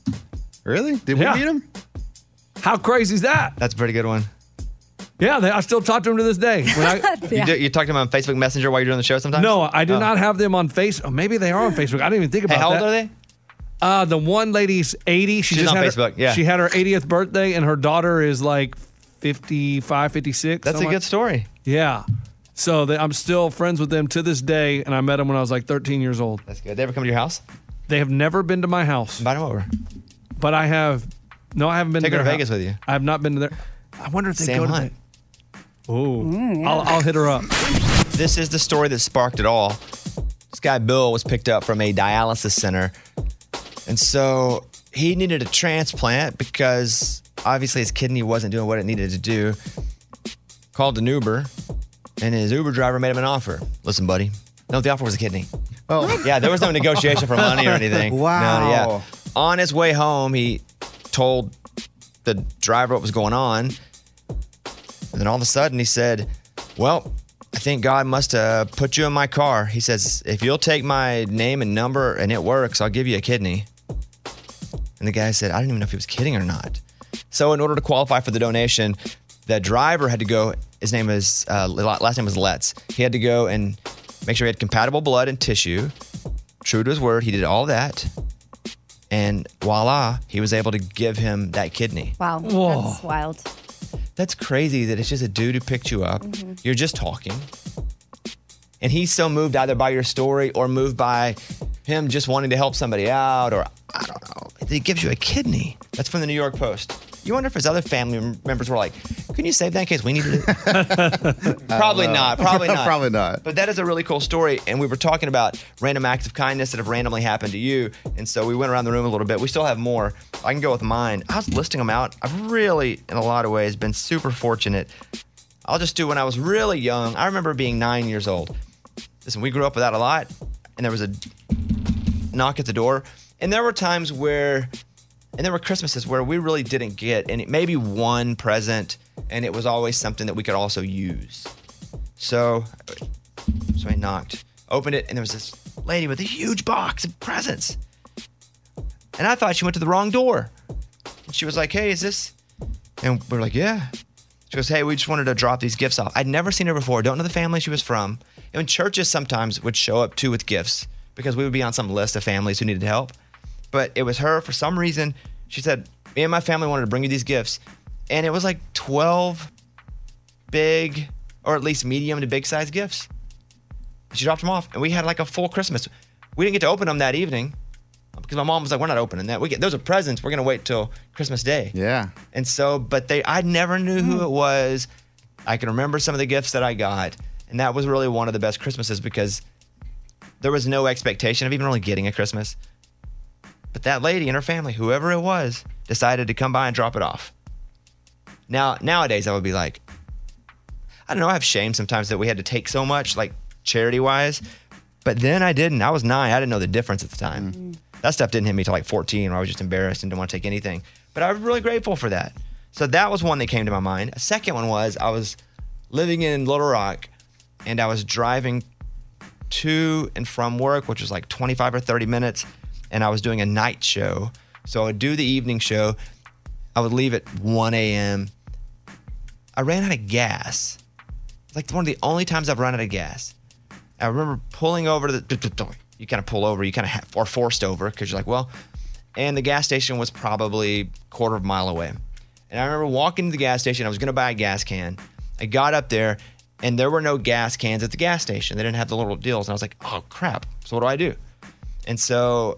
Really? Did we meet them? How crazy is that? That's a pretty good one. Yeah, I still talk to them to this day. When You talk to them on Facebook Messenger while you're doing the show sometimes? No, I do not have them on Facebook. Oh, maybe they are on Facebook. I didn't even think about that. How old are they? The one lady's 80. She's just on Facebook, yeah. She had her 80th birthday, and her daughter is like 55, 56. That's a good story. Yeah. So I'm still friends with them to this day, and I met them when I was like 13 years old. That's good. They ever come to your house? They have never been to my house. Invite them over. But I have. No, I haven't been Take to her their to Vegas house. with you. I have not been to their. I wonder if they Sam go Hunt. to. Oh, I'll hit her up. This is the story that sparked it all. This guy, Bill, was picked up from a dialysis center. And so he needed a transplant because obviously his kidney wasn't doing what it needed to do. Called an Uber, and his Uber driver made him an offer. Listen, buddy. No, the offer was a kidney. Oh. Yeah, there was no negotiation for money or anything. Wow. No, yeah. On his way home, he told the driver what was going on. And then all of a sudden he said, well, I think God must have put you in my car. He says, if you'll take my name and number and it works, I'll give you a kidney. And the guy said, I didn't even know if he was kidding or not. So in order to qualify for the donation, the driver had to go, his name is, last name was Letts. He had to go and make sure he had compatible blood and tissue. True to his word, he did all that. And voila, he was able to give him that kidney. Wow, Whoa. that's wild. That's crazy that it's just a dude who picked you up. Mm-hmm. You're just talking. And he's so moved either by your story or moved by him just wanting to help somebody out, or I don't know. He gives you a kidney. That's from the New York Post. You wonder if his other family members were like, can you save that in case we needed it? Probably not. Probably not. Probably not. But that is a really cool story. And we were talking about random acts of kindness that have randomly happened to you. And so we went around the room a little bit. We still have more. I can go with mine. I was listing them out. I've really, in a lot of ways, been super fortunate. I'll just do when I was really young. I remember being 9 years old. Listen, we grew up without a lot. And there was a knock at the door. And there were times where, and there were Christmases where we really didn't get any, maybe one present, and it was always something that we could also use. So I knocked, opened it, and there was this lady with a huge box of presents. And I thought she went to the wrong door. And she was like, hey, is this? And we're like, yeah. She goes, hey, we just wanted to drop these gifts off. I'd never seen her before. Don't know the family she was from. And churches sometimes would show up too with gifts because we would be on some list of families who needed help. But it was her, for some reason, she said, me and my family wanted to bring you these gifts. And it was like 12 big, or at least medium to big size gifts. She dropped them off, and we had like a full Christmas. We didn't get to open them that evening because my mom was like, we're not opening that. Those are presents. We're going to wait till Christmas Day. Yeah. And so, but I never knew who it was. I can remember some of the gifts that I got. And that was really one of the best Christmases because there was no expectation of even really getting a Christmas. But that lady and her family, whoever it was, decided to come by and drop it off. Nowadays, I would be like, I don't know, I have shame sometimes that we had to take so much, like charity-wise. But then I didn't. I was 9. I didn't know the difference at the time. Mm-hmm. That stuff didn't hit me till like 14 where I was just embarrassed and didn't want to take anything. But I was really grateful for that. So that was one that came to my mind. A second one was I was living in Little Rock and I was driving to and from work, which was like 25 or 30 minutes. And I was doing a night show. So I would do the evening show. I would leave at 1 a.m. I ran out of gas. It's like one of the only times I've run out of gas. I remember pulling over to you kind of pull over, you kind of are forced over because you're like, well, and the gas station was probably a quarter of a mile away. And I remember walking to the gas station. I was going to buy a gas can. I got up there and there were no gas cans at the gas station. They didn't have the little deals. And I was like, oh crap. So what do I do? And so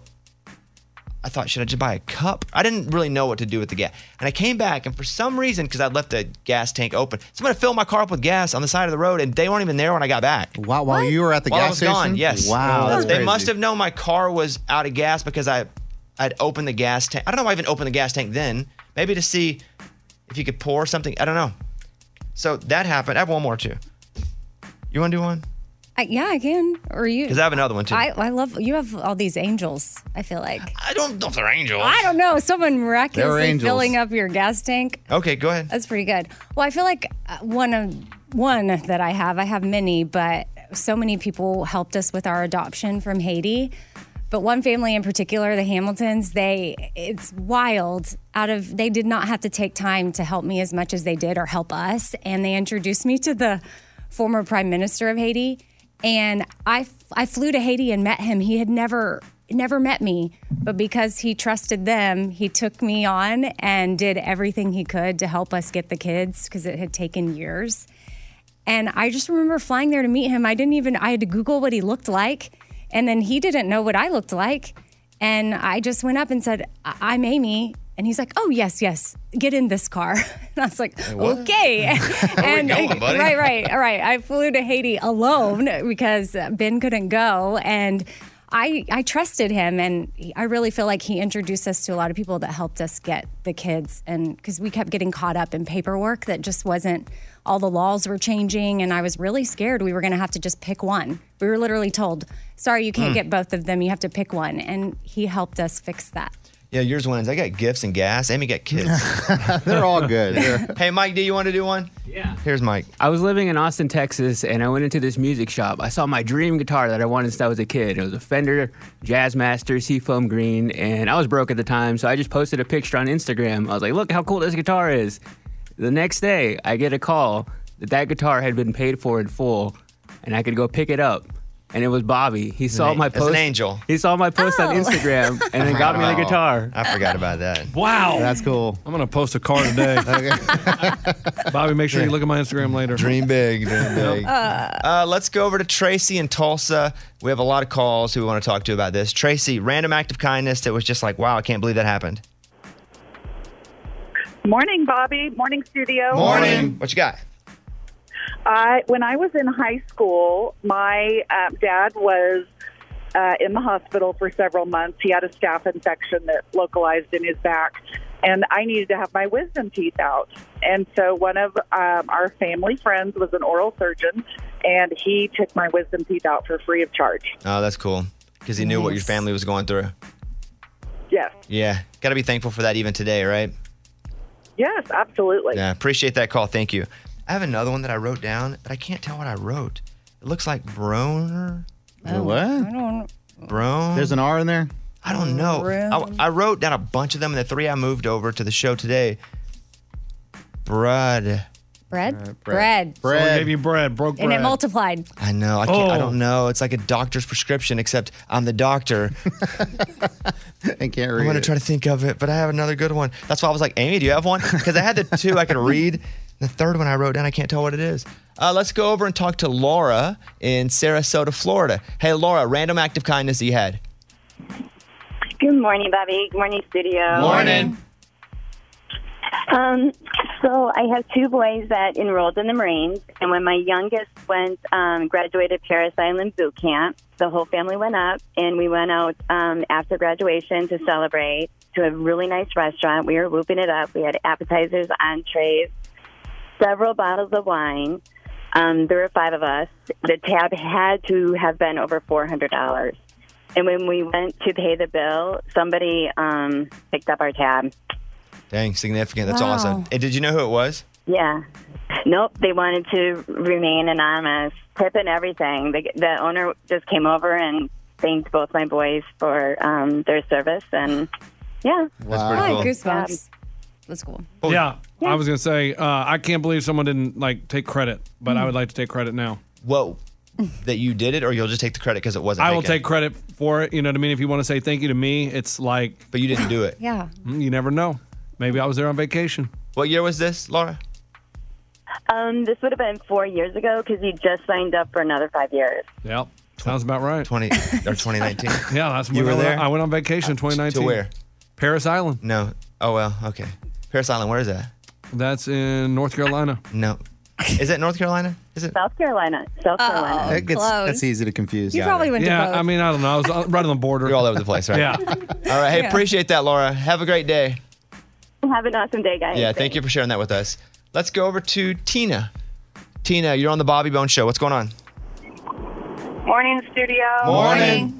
I thought, should I just buy a cup? I didn't really know what to do with the gas. And I came back, and for some reason, because I'd left the gas tank open, somebody filled my car up with gas on the side of the road, and they weren't even there when I got back. Wow, while you were at the gas station? While I was gone, yes. Wow, that's They crazy. must have known my car was out of gas because I'd opened the gas tank. I don't know why I even opened the gas tank then. Maybe to see if you could pour something. I don't know. So that happened. I have one more, too. You want to do one? Yeah, I can. Or you? Because I have another one, too. I love, you have all these angels, I feel like. I don't know if they're angels. I don't know. Someone miraculously angels. filling up your gas tank. Okay, go ahead. That's pretty good. Well, I feel like one that I have many, but so many people helped us with our adoption from Haiti. But one family in particular, the Hamiltons, it's wild. They did not have to take time to help me as much as they did or help us. And they introduced me to the former prime minister of Haiti. And I flew to Haiti and met him. He had never met me, but because he trusted them, he took me on and did everything he could to help us get the kids because it had taken years. And I just remember flying there to meet him. I had to Google what he looked like. And then he didn't know what I looked like. And I just went up and said, I'm Amy. And he's like, oh, yes, get in this car. And I was like, okay. And Where we going, buddy? Right. All right. I flew to Haiti alone because Ben couldn't go. And I trusted him. And I really feel like he introduced us to a lot of people that helped us get the kids. And because we kept getting caught up in paperwork that just wasn't, all the laws were changing. And I was really scared we were going to have to just pick one. We were literally told, sorry, you can't get both of them. You have to pick one. And he helped us fix that. Yeah, yours wins. I got gifts and gas. Amy got kids. They're all good. Hey, Mike, do you want to do one? Yeah. Here's Mike. I was living in Austin, Texas, and I went into this music shop. I saw my dream guitar that I wanted since I was a kid. It was a Fender Jazzmaster Seafoam Green, and I was broke at the time, so I just posted a picture on Instagram. I was like, look how cool this guitar is. The next day, I get a call that guitar had been paid for in full, and I could go pick it up. And it was Bobby. He saw my post. It's an angel. He saw my post on Instagram and then got me the guitar. I forgot about that. Wow. That's cool. I'm going to post a card today. Bobby, make sure you look at my Instagram later. Dream big. Dream big. Let's go over to Tracy in Tulsa. We have a lot of calls who we want to talk to about this. Tracy, random act of kindness that was just like, wow, I can't believe that happened. Morning, Bobby. Morning, studio. Morning. What you got? When I was in high school, my dad was in the hospital for several months. He had a staph infection that localized in his back, and I needed to have my wisdom teeth out. And so one of our family friends was an oral surgeon, and he took my wisdom teeth out for free of charge. Oh, that's cool. Because he knew what your family was going through. Yes. Yeah. Got to be thankful for that even today, right? Yes, absolutely. Yeah, appreciate that call. Thank you. I have another one that I wrote down, but I can't tell what I wrote. It looks like Broner. What? I don't. Brone. There's an R in there? I don't know. I wrote down a bunch of them, and the three I moved over to the show today. Bread. Bread. Someone gave you bread. Broke bread. And it multiplied. I know. I can't. I don't know. It's like a doctor's prescription, except I'm the doctor. I can't read I'm going to it. try to think of it, but I have another good one. That's why I was like, Amy, do you have one? Because I had the two I could read. The third one I wrote down, I can't tell what it is. Let's go over and talk to Laura in Sarasota, Florida. Hey, Laura, random act of kindness that you had. Good morning, Bobby. Good morning, studio. Morning. So I have two boys that enrolled in the Marines, and when my youngest graduated Paris Island boot camp, the whole family went up, and we went out after graduation to celebrate to a really nice restaurant. We were whooping it up. We had appetizers, entrees, several bottles of wine. There were 5 of us. The tab had to have been over $400. And when we went to pay the bill, somebody picked up our tab. Dang, significant. That's Wow. awesome. And did you know who it was? Yeah. Nope, they wanted to remain anonymous. Tip and everything. The owner just came over and thanked both my boys for their service. And, yeah. That's pretty cool. Goosebumps. That's cool. Yeah. I was going to say, I can't believe someone didn't take credit, but I would like to take credit now. Whoa. That you did it, or you'll just take the credit because it wasn't I will taken? take credit for it. You know what I mean? If you want to say thank you to me, it's like. But you didn't do it. Yeah. You never know. Maybe I was there on vacation. What year was this, Laura? This would have been 4 years ago because he just signed up for another 5 years. Yep. Sounds about right. 2019. Yeah, that's You when were there? I went on vacation in 2019. To where? Paris Island. No. Oh, well, okay. Paris Island, where is that? That's in North Carolina. No. Is it North Carolina? Is it? South Carolina. South Carolina. That's easy to confuse. You probably went to both. I mean, I don't know. I was right on the border. You're all over the place, right? Yeah. All right. Hey, Yeah. appreciate that, Laura. Have a great day. Have an awesome day, guys. Yeah, thank you for sharing that with us. Let's go over to Tina. Tina, you're on the Bobby Bone Show. What's going on? Morning, studio. Morning.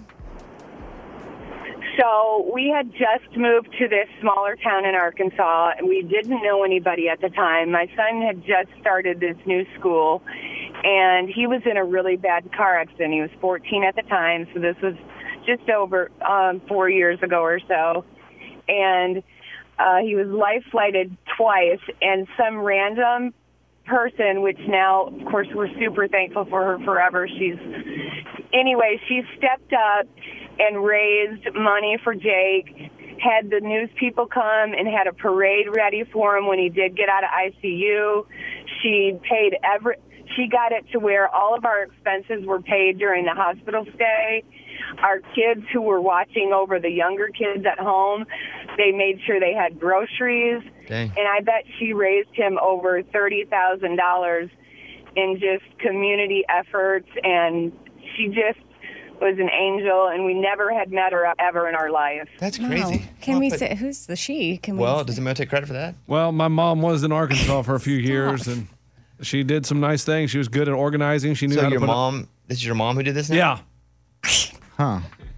So we had just moved to this smaller town in Arkansas, and we didn't know anybody at the time. My son had just started this new school, and he was in a really bad car accident. He was 14 at the time, so this was just over 4 years ago or so. And he was life-flighted twice, and some random person, which now, of course, we're super thankful for her forever. She stepped up and raised money for Jake, had the news people come and had a parade ready for him when he did get out of ICU. She got it to where all of our expenses were paid during the hospital stay. Our kids who were watching over the younger kids at home, they made sure they had groceries. Dang. And I bet she raised him over $30,000 in just community efforts, and she just was an angel, and we never had met her ever in our life. That's Wow. Can we say who's the she? Can Well, we? does anybody take credit for that? Well, my mom was in Arkansas for a few years, and she did some nice things. She was good at organizing. She knew So how to your put mom, this is your mom who did this now? Yeah. Huh.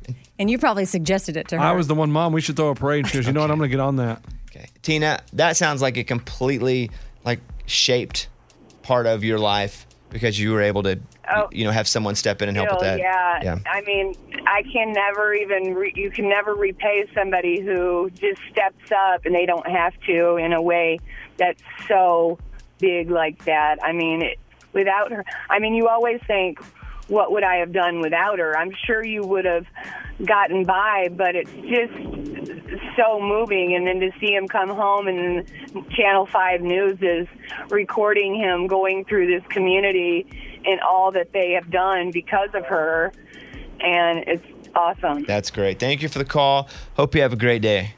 And you probably suggested it to her. I was the one, Mom, we should throw a parade. She goes, you know what? I'm going to get on that. Okay. Tina, that sounds like a completely shaped part of your life because you were able to, have someone step in and help with that. Yeah. I mean, I can never even, you can never repay somebody who just steps up and they don't have to in a way that's so big like that. I mean, without her, you always think, what would I have done without her? I'm sure you would have gotten by, but it's just so moving. And then to see him come home and Channel 5 News is recording him going through this community and all that they have done because of her. And it's awesome. That's great. Thank you for the call. Hope you have a great day.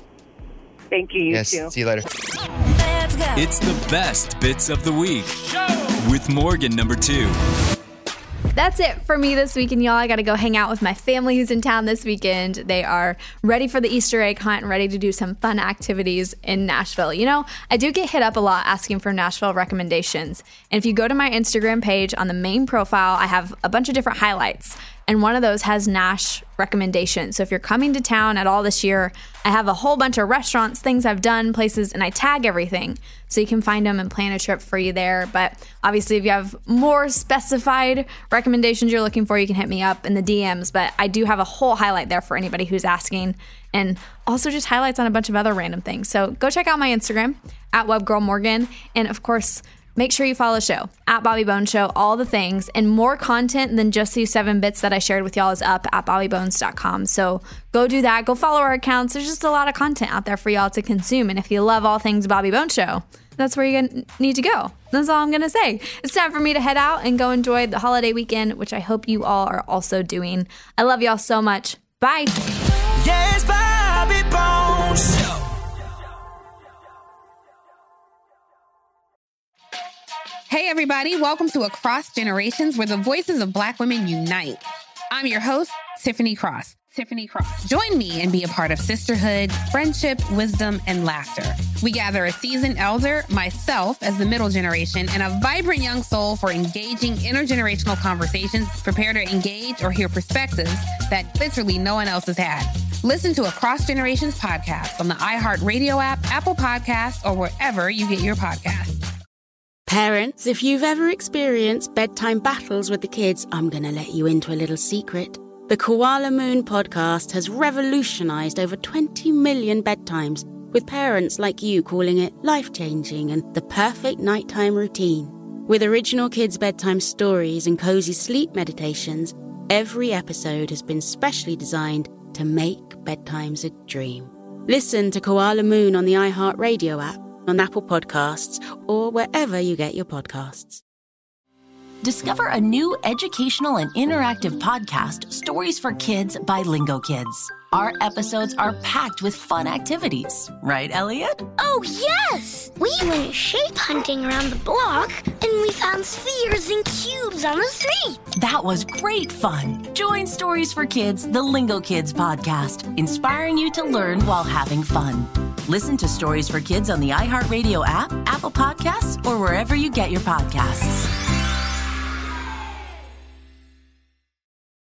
Thank you. You yes, too. See you later. It's the best bits of the week with Morgan number 2. That's it for me this weekend, y'all. I got to go hang out with my family who's in town this weekend. They are ready for the Easter egg hunt and ready to do some fun activities in Nashville. You know, I do get hit up a lot asking for Nashville recommendations. And if you go to my Instagram page on the main profile, I have a bunch of different highlights. And one of those has Nash recommendations. So if you're coming to town at all this year, I have a whole bunch of restaurants, things I've done, places, and I tag everything. So you can find them and plan a trip for you there. But obviously, if you have more specified recommendations you're looking for, you can hit me up in the DMs. But I do have a whole highlight there for anybody who's asking. And also just highlights on a bunch of other random things. So go check out my Instagram, @WebGirlMorgan. And of course, make sure you follow the show, @BobbyBones Show, all the things. And more content than just these 7 bits that I shared with y'all is up at BobbyBones.com. So go do that. Go follow our accounts. There's just a lot of content out there for y'all to consume. And if you love all things Bobby Bones Show, that's where you're going to need to go. That's all I'm going to say. It's time for me to head out and go enjoy the holiday weekend, which I hope you all are also doing. I love y'all so much. Bye. Yes, Bobby Bones Show. Hey everybody, welcome to Across Generations, where the voices of Black women unite. I'm your host, Tiffany Cross. Join me and be a part of sisterhood, friendship, wisdom, and laughter. We gather a seasoned elder, myself as the middle generation, and a vibrant young soul for engaging intergenerational conversations. Prepare to engage or hear perspectives that literally no one else has had. Listen to Across Generations podcast on the iHeartRadio app, Apple Podcasts, or wherever you get your podcasts. Parents, if you've ever experienced bedtime battles with the kids, I'm going to let you into a little secret. The Koala Moon podcast has revolutionized over 20 million bedtimes, with parents like you calling it life-changing and the perfect nighttime routine. With original kids' bedtime stories and cozy sleep meditations, every episode has been specially designed to make bedtimes a dream. Listen to Koala Moon on the iHeartRadio app, on Apple Podcasts, or wherever you get your podcasts. Discover a new educational and interactive podcast, Stories for Kids by Lingo Kids. Our episodes are packed with fun activities. Right, Elliot? Oh, yes! We went shape hunting around the block, and we found spheres and cubes on the street. That was great fun. Join Stories for Kids, the Lingo Kids podcast, inspiring you to learn while having fun. Listen to Stories for Kids on the iHeartRadio app, Apple Podcasts, or wherever you get your podcasts.